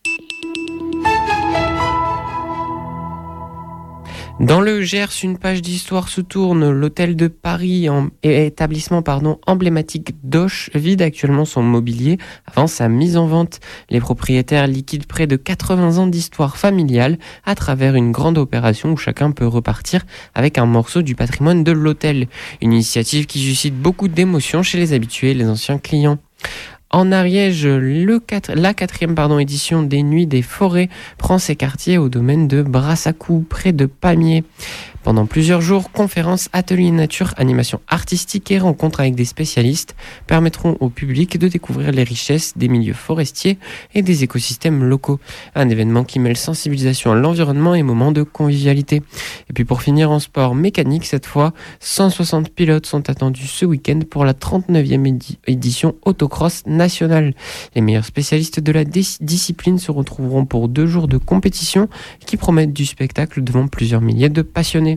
Dans le Gers, une page d'histoire se tourne. L'hôtel de Paris, en, établissement pardon, emblématique d'Auch, vide actuellement son mobilier avant sa mise en vente. Les propriétaires liquident près de quatre-vingts ans d'histoire familiale à travers une grande opération où chacun peut repartir avec un morceau du patrimoine de l'hôtel. Une initiative qui suscite beaucoup d'émotions chez les habitués et les anciens clients. En Ariège, le quatre, la quatrième pardon, édition des Nuits des Forêts prend ses quartiers au domaine de Brassacou, près de Pamiers. Pendant plusieurs jours, conférences, ateliers nature, animations artistiques et rencontres avec des spécialistes permettront au public de découvrir les richesses des milieux forestiers et des écosystèmes locaux. Un événement qui mêle sensibilisation à l'environnement et moments de convivialité. Et puis pour finir en sport mécanique, cette fois, cent soixante pilotes sont attendus ce week-end pour la trente-neuvième édi- édition autocross nationale. Les meilleurs spécialistes de la dis- discipline se retrouveront pour deux jours de compétition qui promettent du spectacle devant plusieurs milliers de passionnés.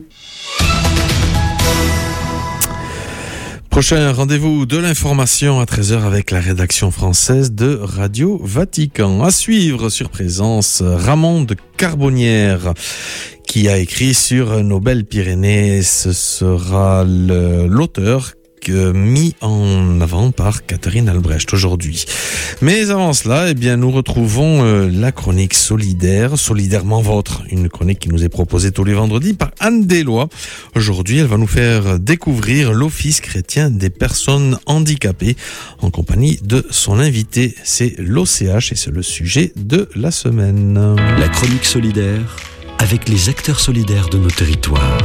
Prochain rendez-vous de l'information à treize heures avec la rédaction française de Radio Vatican. À suivre sur Présence, Ramon de Carbonnière qui a écrit sur nos belles Pyrénées. Ce sera le, l'auteur mis en avant par Catherine Albrecht aujourd'hui. Mais avant cela, eh bien, nous retrouvons euh, la chronique solidaire, Solidairement Vôtre, une chronique qui nous est proposée tous les vendredis par Anne Deslois. Aujourd'hui, elle va nous faire découvrir l'Office chrétien des personnes handicapées en compagnie de son invité, c'est l'O C H et c'est le sujet de la semaine. La chronique solidaire avec les acteurs solidaires de nos territoires.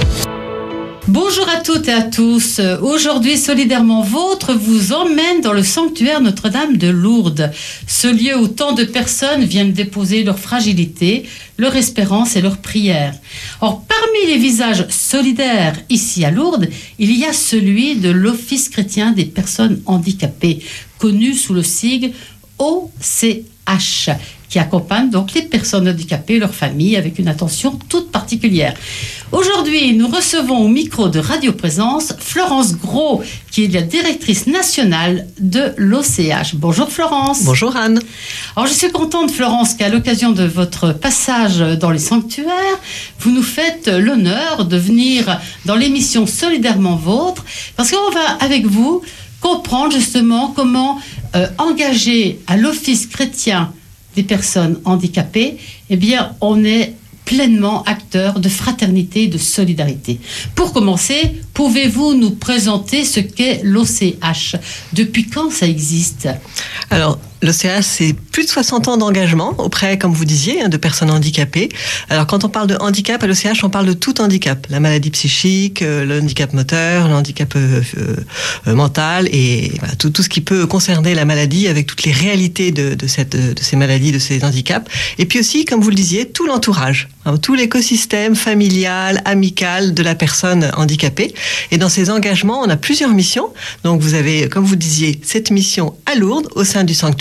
Bonjour à toutes et à tous. Aujourd'hui, Solidairement Vôtre vous emmène dans le sanctuaire Notre-Dame de Lourdes. Ce lieu où tant de personnes viennent déposer leur fragilité, leur espérance et leur prière. Or, parmi les visages solidaires ici à Lourdes, il y a celui de l'Office chrétien des personnes handicapées, connu sous le sigle O C H, qui accompagne donc les personnes handicapées et leurs familles avec une attention toute particulière. Aujourd'hui, nous recevons au micro de Radio Présence Florence Gros, qui est la directrice nationale de l'O C H. Bonjour Florence. Bonjour Anne. Alors je suis contente Florence qu'à l'occasion de votre passage dans les sanctuaires, vous nous faites l'honneur de venir dans l'émission Solidairement Vôtre, parce qu'on va avec vous comprendre justement comment euh, engager à l'Office chrétien des personnes handicapées, eh bien, on est pleinement acteur de fraternité et de solidarité. Pour commencer, pouvez-vous nous présenter ce qu'est l'O C H ? Depuis quand ça existe ? Alors, l'O C H, c'est plus de soixante ans d'engagement auprès, comme vous disiez, de personnes handicapées. Alors, quand on parle de handicap, à l'O C H, on parle de tout handicap. La maladie psychique, le handicap moteur, le handicap euh, euh, mental et voilà, tout, tout ce qui peut concerner la maladie avec toutes les réalités de, de, cette, de ces maladies, de ces handicaps. Et puis aussi, comme vous le disiez, tout l'entourage. Hein, tout l'écosystème familial, amical de la personne handicapée. Et dans ces engagements, on a plusieurs missions. Donc, vous avez, comme vous disiez, cette mission à Lourdes, au sein du sanctuaire,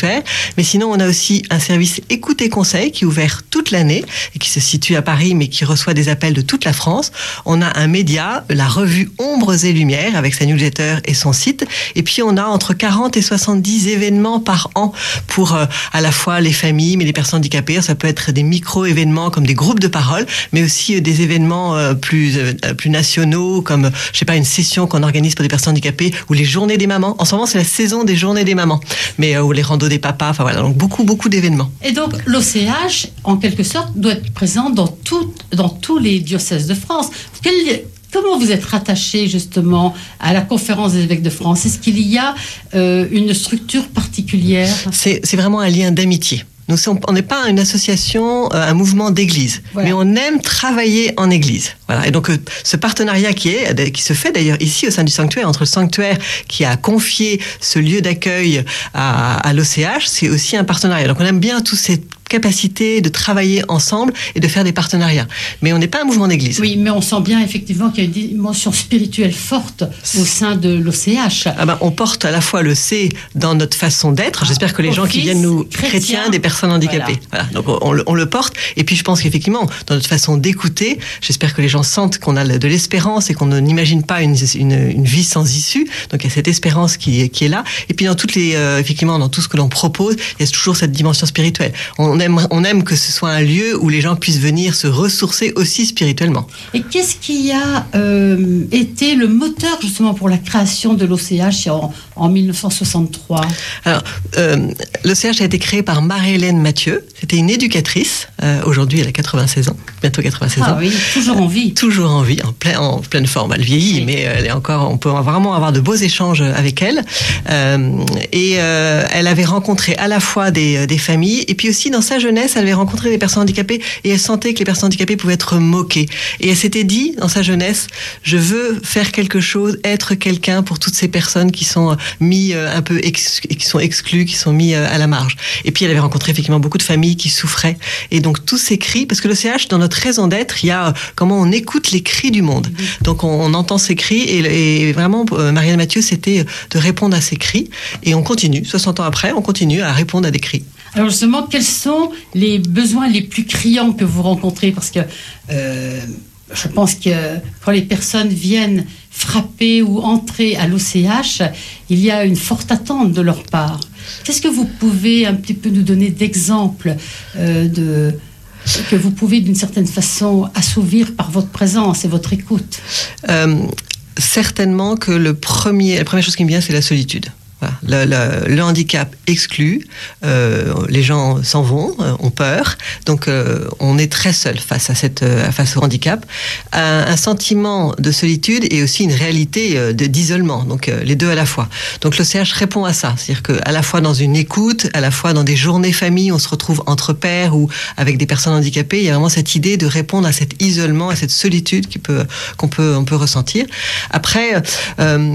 sanctuaire. Mais sinon, on a aussi un service écoute et conseil qui est ouvert toute l'année et qui se situe à Paris, mais qui reçoit des appels de toute la France. On a un média, la revue Ombres et Lumières, avec sa newsletter et son site. Et puis, on a entre quarante et soixante-dix événements par an pour euh, à la fois les familles, mais les personnes handicapées. Ça peut être des micro-événements comme des groupes de parole, mais aussi euh, des événements euh, plus, euh, plus nationaux, comme, je sais pas, une session qu'on organise pour des personnes handicapées, ou les journées des mamans. En ce moment, c'est la saison des journées des mamans, mais euh, ou les randos des papas. Enfin voilà, donc beaucoup, beaucoup d'événements. Et donc, l'O C H, en quelque sorte, doit être présent dans, tout, dans tous les diocèses de France. Quel, comment vous êtes rattaché, justement, à la conférence des évêques de France? Est-ce qu'il y a euh, une structure particulière? C'est, c'est vraiment un lien d'amitié. Nous, on n'est pas une association, un mouvement d'église, voilà. Mais on aime travailler en église. Voilà. Et donc, ce partenariat qui est, qui se fait d'ailleurs ici au sein du sanctuaire, entre le sanctuaire qui a confié ce lieu d'accueil à, à l'O C H, c'est aussi un partenariat. Donc, on aime bien tous ces capacité de travailler ensemble et de faire des partenariats. Mais on n'est pas un mouvement d'église. Oui, mais on sent bien effectivement qu'il y a une dimension spirituelle forte au sein de l'O C H. Ah ben, on porte à la fois le C dans notre façon d'être. J'espère que les gens qui viennent nous, chrétiens, chrétiens des personnes handicapées. Voilà. Voilà. Donc on, on le porte. Et puis je pense qu'effectivement, dans notre façon d'écouter, j'espère que les gens sentent qu'on a de l'espérance et qu'on n'imagine pas une, une, une vie sans issue. Donc il y a cette espérance qui, qui est là. Et puis dans toutes les, euh, effectivement, dans tout ce que l'on propose, il y a toujours cette dimension spirituelle. On On aime, on aime que ce soit un lieu où les gens puissent venir se ressourcer aussi spirituellement. Et qu'est-ce qui a euh, été le moteur justement pour la création de l'O C H en, en dix-neuf cent soixante-trois? Alors, euh, l'O C H a été créé par Marie-Hélène Mathieu. C'était une éducatrice. Euh, aujourd'hui, elle a quatre-vingt-seize ans, bientôt quatre-vingt-seize ah, ans. Ah oui, toujours en vie. Toujours en vie, en, plein, en pleine forme. Elle vieillit, oui. Mais elle est encore. On peut vraiment avoir de beaux échanges avec elle. Euh, et euh, elle avait rencontré à la fois des, des familles et puis aussi dans sa jeunesse, elle avait rencontré des personnes handicapées et elle sentait que les personnes handicapées pouvaient être moquées. Et elle s'était dit, dans sa jeunesse, je veux faire quelque chose, être quelqu'un pour toutes ces personnes qui sont mis un peu ex, qui sont exclues, qui sont mis à la marge. Et puis elle avait rencontré effectivement beaucoup de familles qui souffraient. Et donc tous ces cris, parce que l'O C H, dans notre raison d'être, il y a comment on écoute les cris du monde. Donc on, on entend ces cris et, et vraiment, Marie-Hélène Mathieu, c'était de répondre à ces cris. Et on continue, soixante ans après, on continue à répondre à des cris. Alors justement, quels sont les besoins les plus criants que vous rencontrez? Parce que euh, je pense que quand les personnes viennent frapper ou entrer à l'O C H, il y a une forte attente de leur part. Qu'est-ce que vous pouvez un petit peu nous donner d'exemples euh, de, que vous pouvez d'une certaine façon assouvir par votre présence et votre écoute? euh, Certainement que le premier, la première chose qui me vient, c'est la solitude. Voilà. Le, le, le handicap exclut, euh, les gens s'en vont, euh, ont peur, donc euh, on est très seul face à cette, euh, face au handicap. Un, un sentiment de solitude et aussi une réalité euh, de, d'isolement, donc euh, les deux à la fois. Donc l'O C H répond à ça, c'est-à-dire que à la fois dans une écoute, à la fois dans des journées famille, on se retrouve entre pairs ou avec des personnes handicapées. Il y a vraiment cette idée de répondre à cet isolement, à cette solitude qui peut, qu'on peut, on peut ressentir. Après, euh,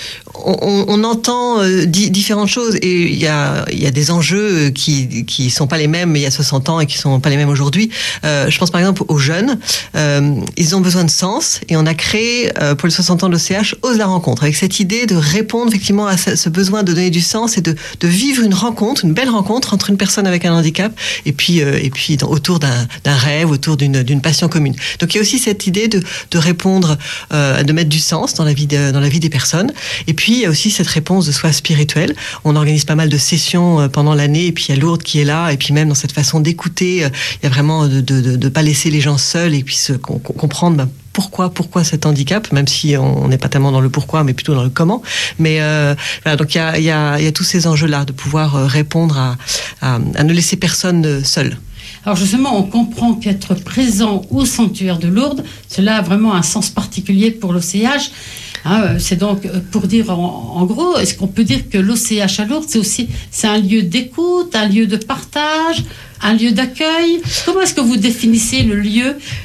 on, on entend euh, différentes choses et il y a, il y a des enjeux qui qui sont pas les mêmes il y a soixante ans et qui sont pas les mêmes aujourd'hui. Euh, je pense par exemple aux jeunes, euh, ils ont besoin de sens et on a créé euh, pour les soixante ans de l'O C H Ose la rencontre, avec cette idée de répondre effectivement à ce besoin de donner du sens et de de vivre une rencontre, une belle rencontre entre une personne avec un handicap et puis euh, et puis dans, autour d'un d'un rêve, autour d'une d'une passion commune. Donc il y a aussi cette idée de de répondre, euh, de mettre du sens dans la vie de, dans la vie des personnes. Et puis il y a aussi cette réponse de soi spirituelle. On organise pas mal de sessions pendant l'année et puis il y a Lourdes qui est là et puis même dans cette façon d'écouter, il y a vraiment de de de pas laisser les gens seuls et puis se comprendre ben, pourquoi pourquoi cet handicap, même si on n'est pas tellement dans le pourquoi mais plutôt dans le comment. Mais euh, voilà, donc il y a il y a il y a tous ces enjeux là de pouvoir répondre à à, à ne laisser personne seul. Alors justement, on comprend qu'être présent au sanctuaire de Lourdes, cela a vraiment un sens particulier pour l'O C H. Hein, c'est donc pour dire en, en gros, est-ce qu'on peut dire que l'O C H à Lourdes, c'est aussi c'est un lieu d'écoute, un lieu de partage, un lieu d'accueil? Comment est-ce que vous définissez le lieu? Alors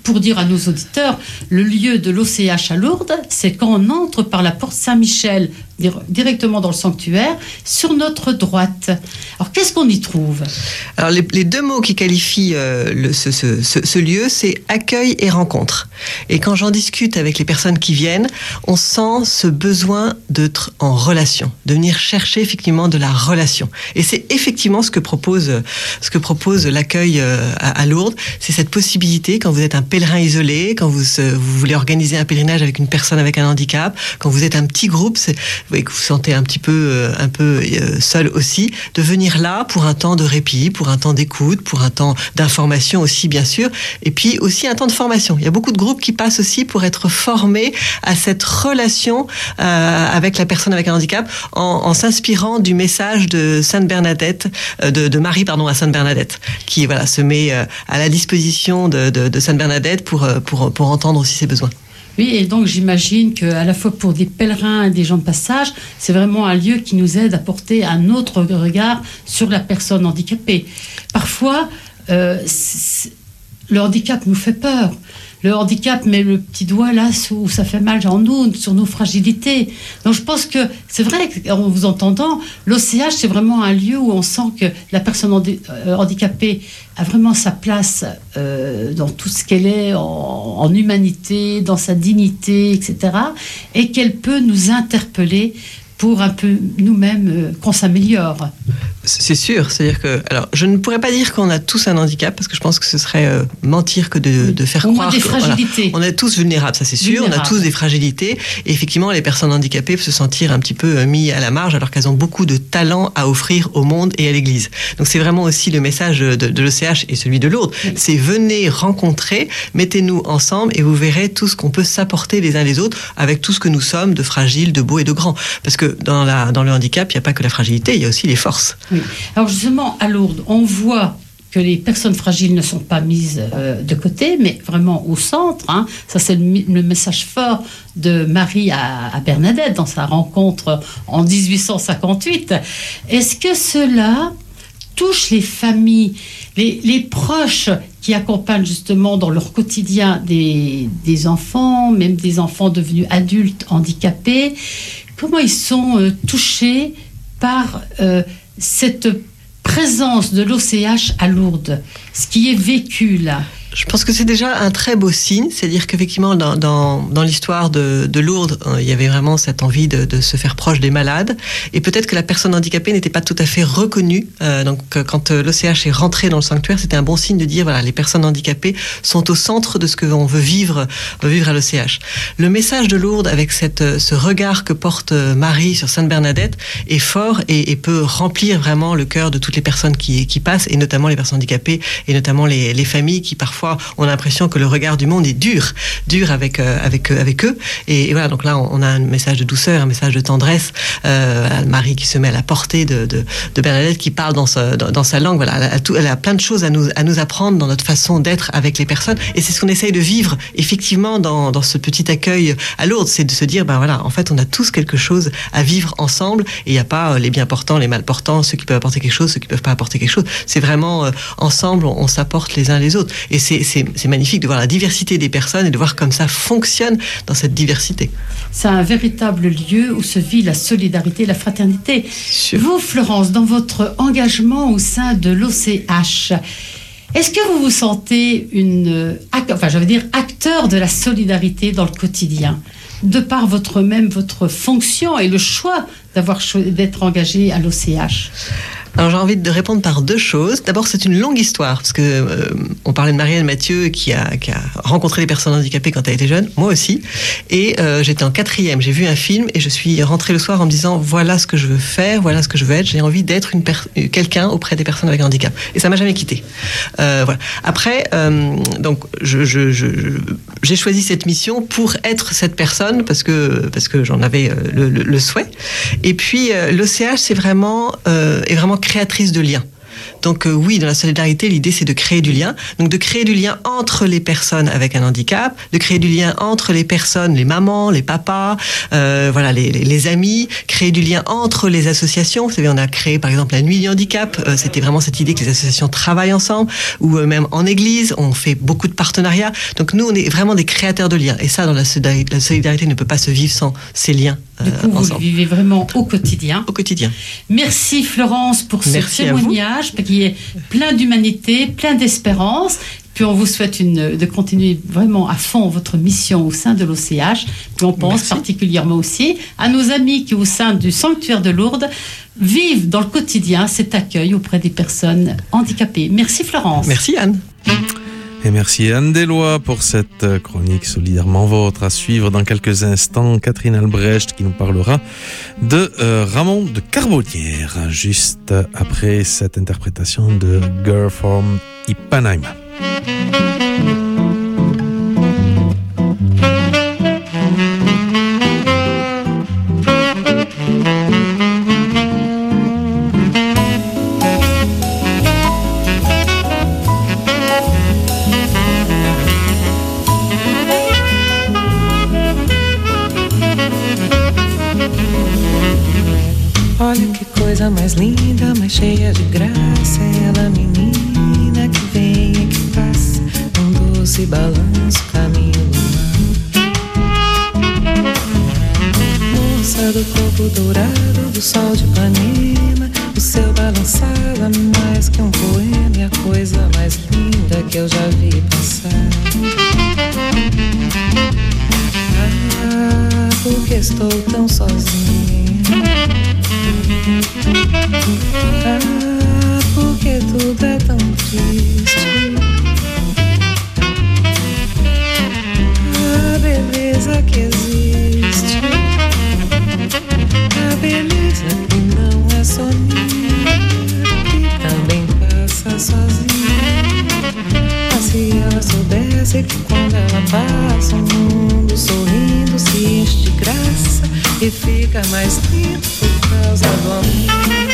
pour dire à nos auditeurs, le lieu de l'O C H à Lourdes, c'est quand on entre par la porte Saint-Michel, directement dans le sanctuaire, sur notre droite. Alors, qu'est-ce qu'on y trouve ? Alors, les, les deux mots qui qualifient euh, le, ce, ce, ce, ce lieu, c'est accueil et rencontre. Et quand j'en discute avec les personnes qui viennent, on sent ce besoin d'être en relation, de venir chercher effectivement de la relation. Et c'est effectivement ce que propose, ce que propose l'accueil euh, à, à Lourdes. C'est cette possibilité, quand vous êtes un pèlerin isolé, quand vous, vous voulez organiser un pèlerinage avec une personne avec un handicap, quand vous êtes un petit groupe, c'est, et que vous vous sentez un petit peu, un peu seul aussi, de venir là pour un temps de répit, pour un temps d'écoute, pour un temps d'information aussi, bien sûr, et puis aussi un temps de formation. Il y a beaucoup de groupes qui passent aussi pour être formés à cette relation euh, avec la personne avec un handicap, en, en s'inspirant du message de Sainte Bernadette, euh, de, de Marie, pardon, à Sainte Bernadette, qui voilà se met euh, à la disposition de, de, de Sainte Bernadette pour, pour, pour entendre aussi ses besoins. Oui, et donc j'imagine qu'à la fois pour des pèlerins et des gens de passage, c'est vraiment un lieu qui nous aide à porter un autre regard sur la personne handicapée. Parfois, euh, le handicap nous fait peur. Le handicap met le petit doigt là où ça fait mal en nous, sur nos fragilités. Donc je pense que c'est vrai qu'en vous entendant, l'O C H c'est vraiment un lieu où on sent que la personne handicapée a vraiment sa place euh, dans tout ce qu'elle est en, en humanité, dans sa dignité, et cetera. Et qu'elle peut nous interpeller pour un peu nous-mêmes euh, qu'on s'améliore. C'est sûr, c'est-à-dire que, alors, je ne pourrais pas dire qu'on a tous un handicap, parce que je pense que ce serait euh, mentir que de, de faire on croire. On a des que, fragilités. Voilà, on est tous vulnérables, ça c'est sûr. Vulnérables. On a tous des fragilités. Et effectivement, les personnes handicapées peuvent se sentir un petit peu euh, mis à la marge, alors qu'elles ont beaucoup de talent à offrir au monde et à l'Église. Donc c'est vraiment aussi le message de, de l'O C H et celui de Lourdes. Oui. C'est venez rencontrer, mettez-nous ensemble et vous verrez tout ce qu'on peut s'apporter les uns les autres avec tout ce que nous sommes de fragile, de beau et de grand. Parce que dans, la, dans le handicap, il n'y a pas que la fragilité, il y a aussi les forces. Oui. Alors justement, à Lourdes, on voit que les personnes fragiles ne sont pas mises euh, de côté, mais vraiment au centre. Hein. Ça, c'est le, le message fort de Marie à, à Bernadette dans sa rencontre en dix-huit cent cinquante-huit. Est-ce que cela touche les familles, les, les proches qui accompagnent justement dans leur quotidien des, des enfants, même des enfants devenus adultes handicapés? Comment ils sont euh, touchés par euh, cette présence de l'O C H à Lourdes, ce qui est vécu là? Je pense que c'est déjà un très beau signe, c'est-à-dire qu'effectivement dans, dans, dans l'histoire de, de Lourdes, euh, il y avait vraiment cette envie de, de se faire proche des malades, et peut-être que la personne handicapée n'était pas tout à fait reconnue. Euh, donc euh, quand euh, l'O C H est rentré dans le sanctuaire, c'était un bon signe de dire voilà, les personnes handicapées sont au centre de ce que l'on veut vivre, veut vivre à l'O C H. Le message de Lourdes avec cette, ce regard que porte Marie sur Sainte Bernadette est fort et, et peut remplir vraiment le cœur de toutes les personnes qui, qui passent, et notamment les personnes handicapées, et notamment les, les familles qui parfois on a l'impression que le regard du monde est dur, dur avec euh, avec avec eux. Et, et voilà, donc là, on a un message de douceur, un message de tendresse. Euh, Marie qui se met à la portée de de, de Bernadette, qui parle dans sa dans, dans sa langue. Voilà, elle a, tout, elle a plein de choses à nous à nous apprendre dans notre façon d'être avec les personnes. Et c'est ce qu'on essaye de vivre effectivement dans dans ce petit accueil à Lourdes, c'est de se dire ben voilà, en fait, on a tous quelque chose à vivre ensemble. Et il n'y a pas les bien portants, les mal portants, ceux qui peuvent apporter quelque chose, ceux qui peuvent pas apporter quelque chose. C'est vraiment euh, ensemble, on, on s'apporte les uns les autres. Et c'est C'est, c'est magnifique de voir la diversité des personnes et de voir comme ça fonctionne dans cette diversité. C'est un véritable lieu où se vit la solidarité, la fraternité. Sûr. Vous, Florence, dans votre engagement au sein de l'O C H, est-ce que vous vous sentez une, enfin, j'allais dire, acteur de la solidarité dans le quotidien, de par votre même votre fonction et le choix d'avoir d'être engagé à l'O C H? Alors j'ai envie de répondre par deux choses. D'abord, c'est une longue histoire, parce que euh, on parlait de Marianne Mathieu qui a, qui a rencontré les personnes handicapées quand elle était jeune, moi aussi, et euh, j'étais en quatrième, j'ai vu un film et je suis rentrée le soir en me disant voilà ce que je veux faire, voilà ce que je veux être, j'ai envie d'être une per- quelqu'un auprès des personnes avec un handicap, et ça m'a jamais quitté. Euh, voilà. Après, euh, donc je, je, je, j'ai choisi cette mission pour être cette personne parce que parce que j'en avais le, le, le souhait. Et puis euh, l'O C H c'est vraiment euh, est vraiment créatrice de liens. Donc euh, oui, dans la solidarité, l'idée c'est de créer du lien. Donc de créer du lien entre les personnes avec un handicap, de créer du lien entre les personnes, les mamans, les papas, euh, voilà, les, les, les amis, créer du lien entre les associations. Vous savez, on a créé par exemple la Nuit du handicap. Euh, c'était vraiment cette idée que les associations travaillent ensemble, ou euh, même en église, on fait beaucoup de partenariats. Donc nous, on est vraiment des créateurs de liens. Et ça, dans la solidarité, la solidarité ne peut pas se vivre sans ces liens. Du coup, vous le vivez vraiment au quotidien. Au quotidien. Merci Florence pour ce Merci témoignage qui est plein d'humanité, plein d'espérance. Puis on vous souhaite une, de continuer vraiment à fond votre mission au sein de l'O C H. Puis on pense Merci. particulièrement aussi à nos amis qui, au sein du sanctuaire de Lourdes, vivent dans le quotidien cet accueil auprès des personnes handicapées. Merci Florence. Merci Anne. Et merci Anne Deslois pour cette chronique solidairement vôtre. À suivre dans quelques instants, Catherine Albrecht qui nous parlera de euh, Ramon de Carbonnière, juste après cette interprétation de Girl from Ipanema. Olha que coisa mais linda, mais cheia de graça. Ela, menina que vem e que passa, um doce balanço, caminho do mar. Moça do corpo dourado, do sol de Ipanema, o seu balançar é mais que um poema, e a coisa mais linda que eu já vi passar. Ah, porque estou tão sozinha. Ah, porque tudo é tão triste. A beleza que existe, a beleza que não é só minha, que também passa sozinha. Mas se ela soubesse que quando ela passa, o mundo sorrindo se enche de graça e fica mais lindo por causa do amor.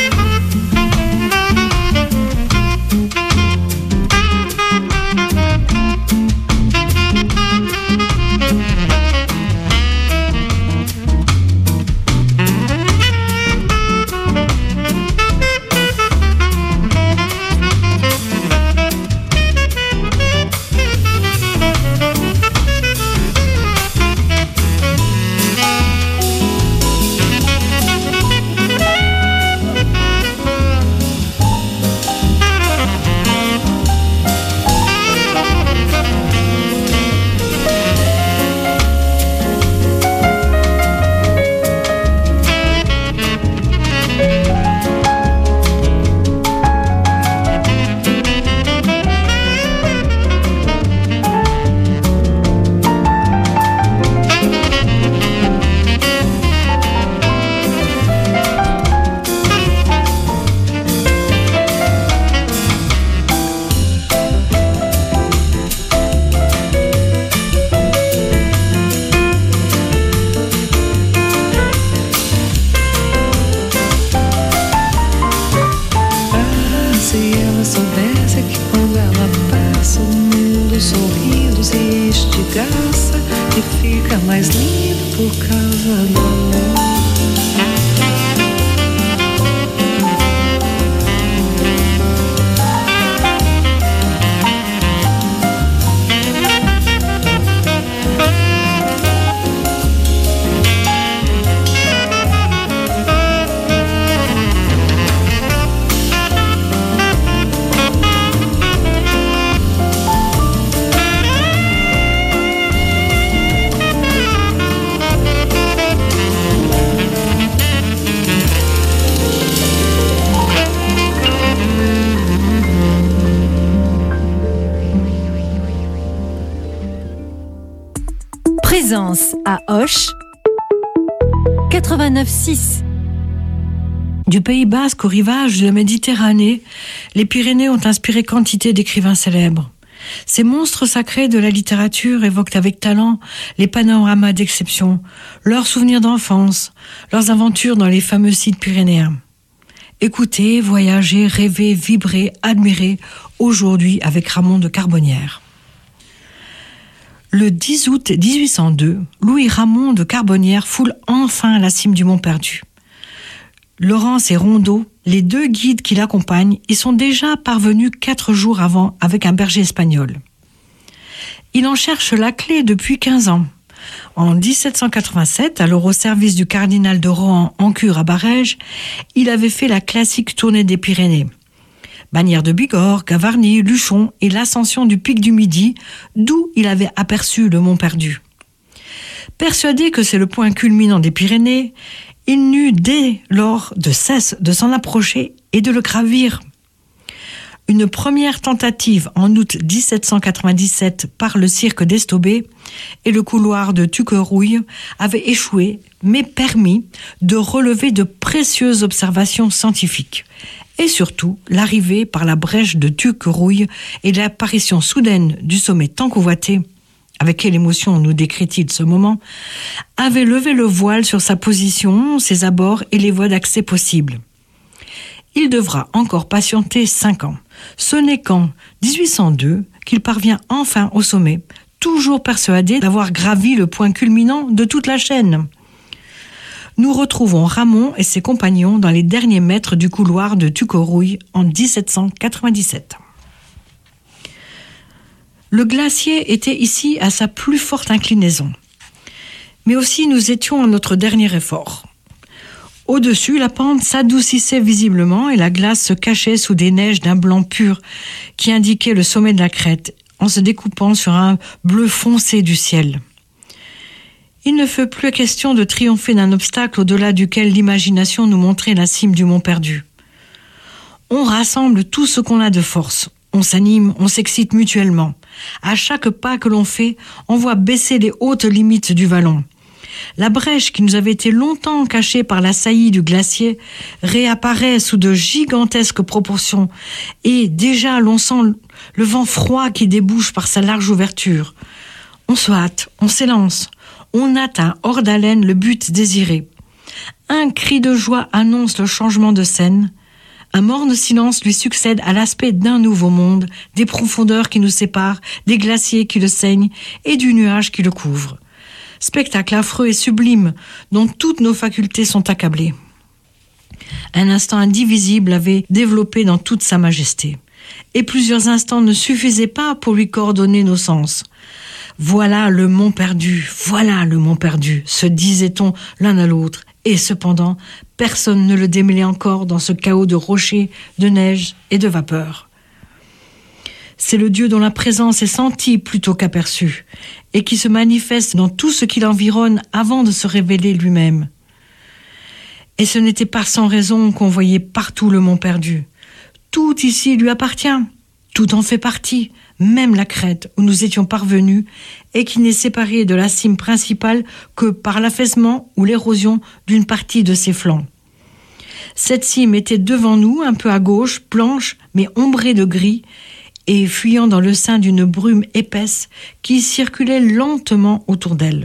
Présence à Auch quatre-vingt-neuf six. Du Pays Basque au rivage de la Méditerranée, les Pyrénées ont inspiré quantité d'écrivains célèbres. Ces monstres sacrés de la littérature évoquent avec talent les panoramas d'exception, leurs souvenirs d'enfance, leurs aventures dans les fameux sites pyrénéens. Écouter, voyager, rêver, vibrer, admirer, aujourd'hui avec Ramon de Carbonnières. Le dix août dix-huit cent deux, Louis Ramon de Carbonnières foule enfin la cime du Mont Perdu. Laurence et Rondeau, les deux guides qui l'accompagnent, y sont déjà parvenus quatre jours avant avec un berger espagnol. Il en cherche la clé depuis quinze ans. En dix-sept cent quatre-vingt-sept, alors au service du cardinal de Rohan en cure à Barèges, il avait fait la classique tournée des Pyrénées. Bagnères de Bigorre, Gavarnie, Luchon et l'ascension du pic du Midi, d'où il avait aperçu le Mont Perdu. Persuadé que c'est le point culminant des Pyrénées, il n'eut dès lors de cesse de s'en approcher et de le gravir. Une première tentative en août dix-sept cent quatre-vingt-dix-sept par le cirque d'Estobé et le couloir de Tuquerouille avait échoué, mais permis de relever de précieuses observations scientifiques. Et surtout, l'arrivée par la brèche de Tuquerouille et l'apparition soudaine du sommet tant convoité, avec quelle émotion nous décrit-il ce moment, avait levé le voile sur sa position, ses abords et les voies d'accès possibles. Il devra encore patienter cinq ans. Ce n'est qu'en dix-huit cent deux qu'il parvient enfin au sommet, toujours persuadé d'avoir gravi le point culminant de toute la chaîne. Nous retrouvons Ramon et ses compagnons dans les derniers mètres du couloir de Tuquerouille en dix-sept cent quatre-vingt-dix-sept. Le glacier était ici à sa plus forte inclinaison. Mais aussi nous étions à notre dernier effort. Au-dessus, la pente s'adoucissait visiblement et la glace se cachait sous des neiges d'un blanc pur qui indiquaient le sommet de la crête, en se découpant sur un bleu foncé du ciel. Il ne fut plus question de triompher d'un obstacle au-delà duquel l'imagination nous montrait la cime du Mont Perdu. On rassemble tout ce qu'on a de force. On s'anime, on s'excite mutuellement. À chaque pas que l'on fait, on voit baisser les hautes limites du vallon. La brèche qui nous avait été longtemps cachée par la saillie du glacier réapparaît sous de gigantesques proportions et déjà l'on sent le vent froid qui débouche par sa large ouverture. On se hâte, on s'élance, on atteint hors d'haleine le but désiré. Un cri de joie annonce le changement de scène. Un morne silence lui succède à l'aspect d'un nouveau monde, des profondeurs qui nous séparent, des glaciers qui le saignent et du nuage qui le couvre. Spectacle affreux et sublime dont toutes nos facultés sont accablées. Un instant indivisible avait développé dans toute sa majesté. Et plusieurs instants ne suffisaient pas pour lui coordonner nos sens. Voilà le Mont Perdu, voilà le Mont Perdu, se disait-on l'un à l'autre. Et cependant, personne ne le démêlait encore dans ce chaos de rochers, de neige et de vapeur. C'est le Dieu dont la présence est sentie plutôt qu'aperçue, et qui se manifeste dans tout ce qui l'environne avant de se révéler lui-même. Et ce n'était pas sans raison qu'on voyait partout le Mont Perdu. Tout ici lui appartient, tout en fait partie, même la crête où nous étions parvenus, et qui n'est séparée de la cime principale que par l'affaissement ou l'érosion d'une partie de ses flancs. Cette cime était devant nous, un peu à gauche, blanche, mais ombrée de gris, et fuyant dans le sein d'une brume épaisse qui circulait lentement autour d'elle.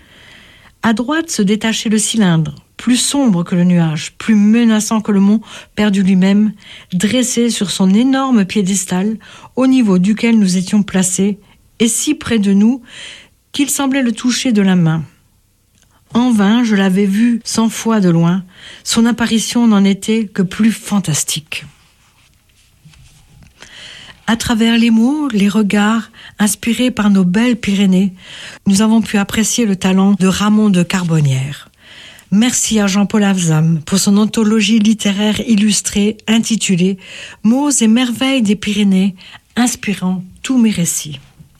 À droite se détachait le cylindre, plus sombre que le nuage, plus menaçant que le Mont Perdu lui-même, dressé sur son énorme piédestal, au niveau duquel nous étions placés, et si près de nous qu'il semblait le toucher de la main. En vain, je l'avais vu cent fois de loin, son apparition n'en était que plus fantastique. À travers les mots, les regards, inspirés par nos belles Pyrénées, nous avons pu apprécier le talent de Ramon de Carbonnières. Merci à Jean-Paul Avzam pour son anthologie littéraire illustrée intitulée « Mots et merveilles des Pyrénées », inspirant tous mes récits.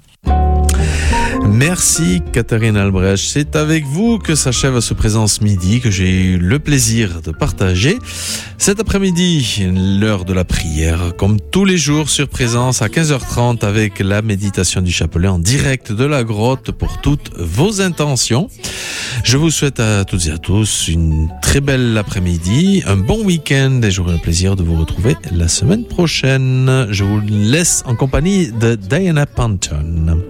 Merci Catherine Albrecht. C'est avec vous que s'achève ce Présence Midi que j'ai eu le plaisir de partager. Cet après-midi, l'heure de la prière, comme tous les jours sur Présence à quinze heures trente avec la méditation du chapelet en direct de la grotte pour toutes vos intentions. Je vous souhaite à toutes et à tous une très belle après-midi, un bon week-end et j'aurai le plaisir de vous retrouver la semaine prochaine. Je vous laisse en compagnie de Diana Panton.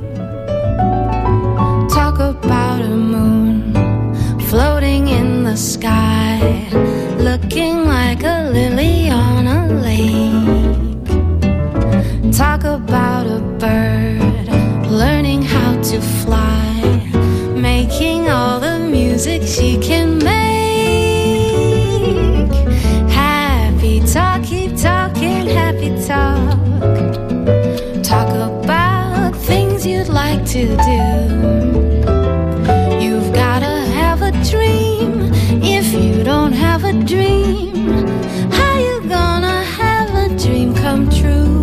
Talk about a moon floating in the sky, looking like a lily on a lake. Talk about a bird learning how to fly, making all the music she can make. Happy talk, keep talking, happy talk. Talk about things you'd like to do. You've gotta have a dream. If you don't have a dream, how you gonna have a dream come true?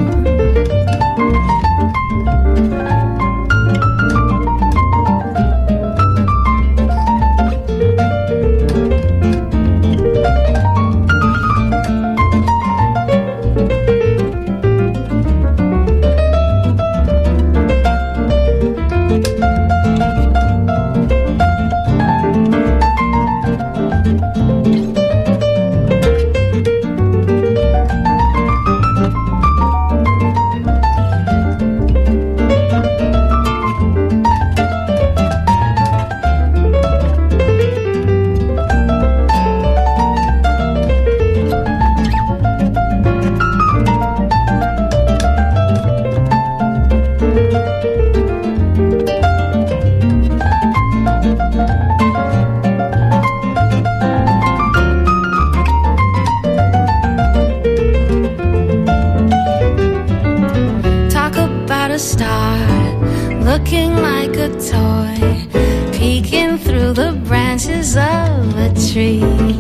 A star looking like a toy, peeking through the branches of a tree.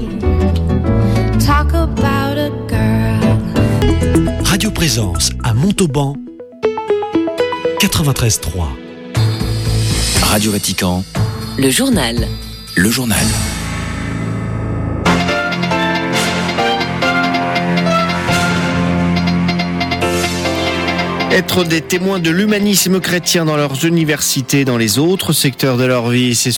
Talk about a girl. Radio Présence à Montauban quatre-vingt-treize trois. Radio Vatican. Le journal. Le journal. Être des témoins de l'humanisme chrétien dans leurs universités, dans les autres secteurs de leur vie, c'est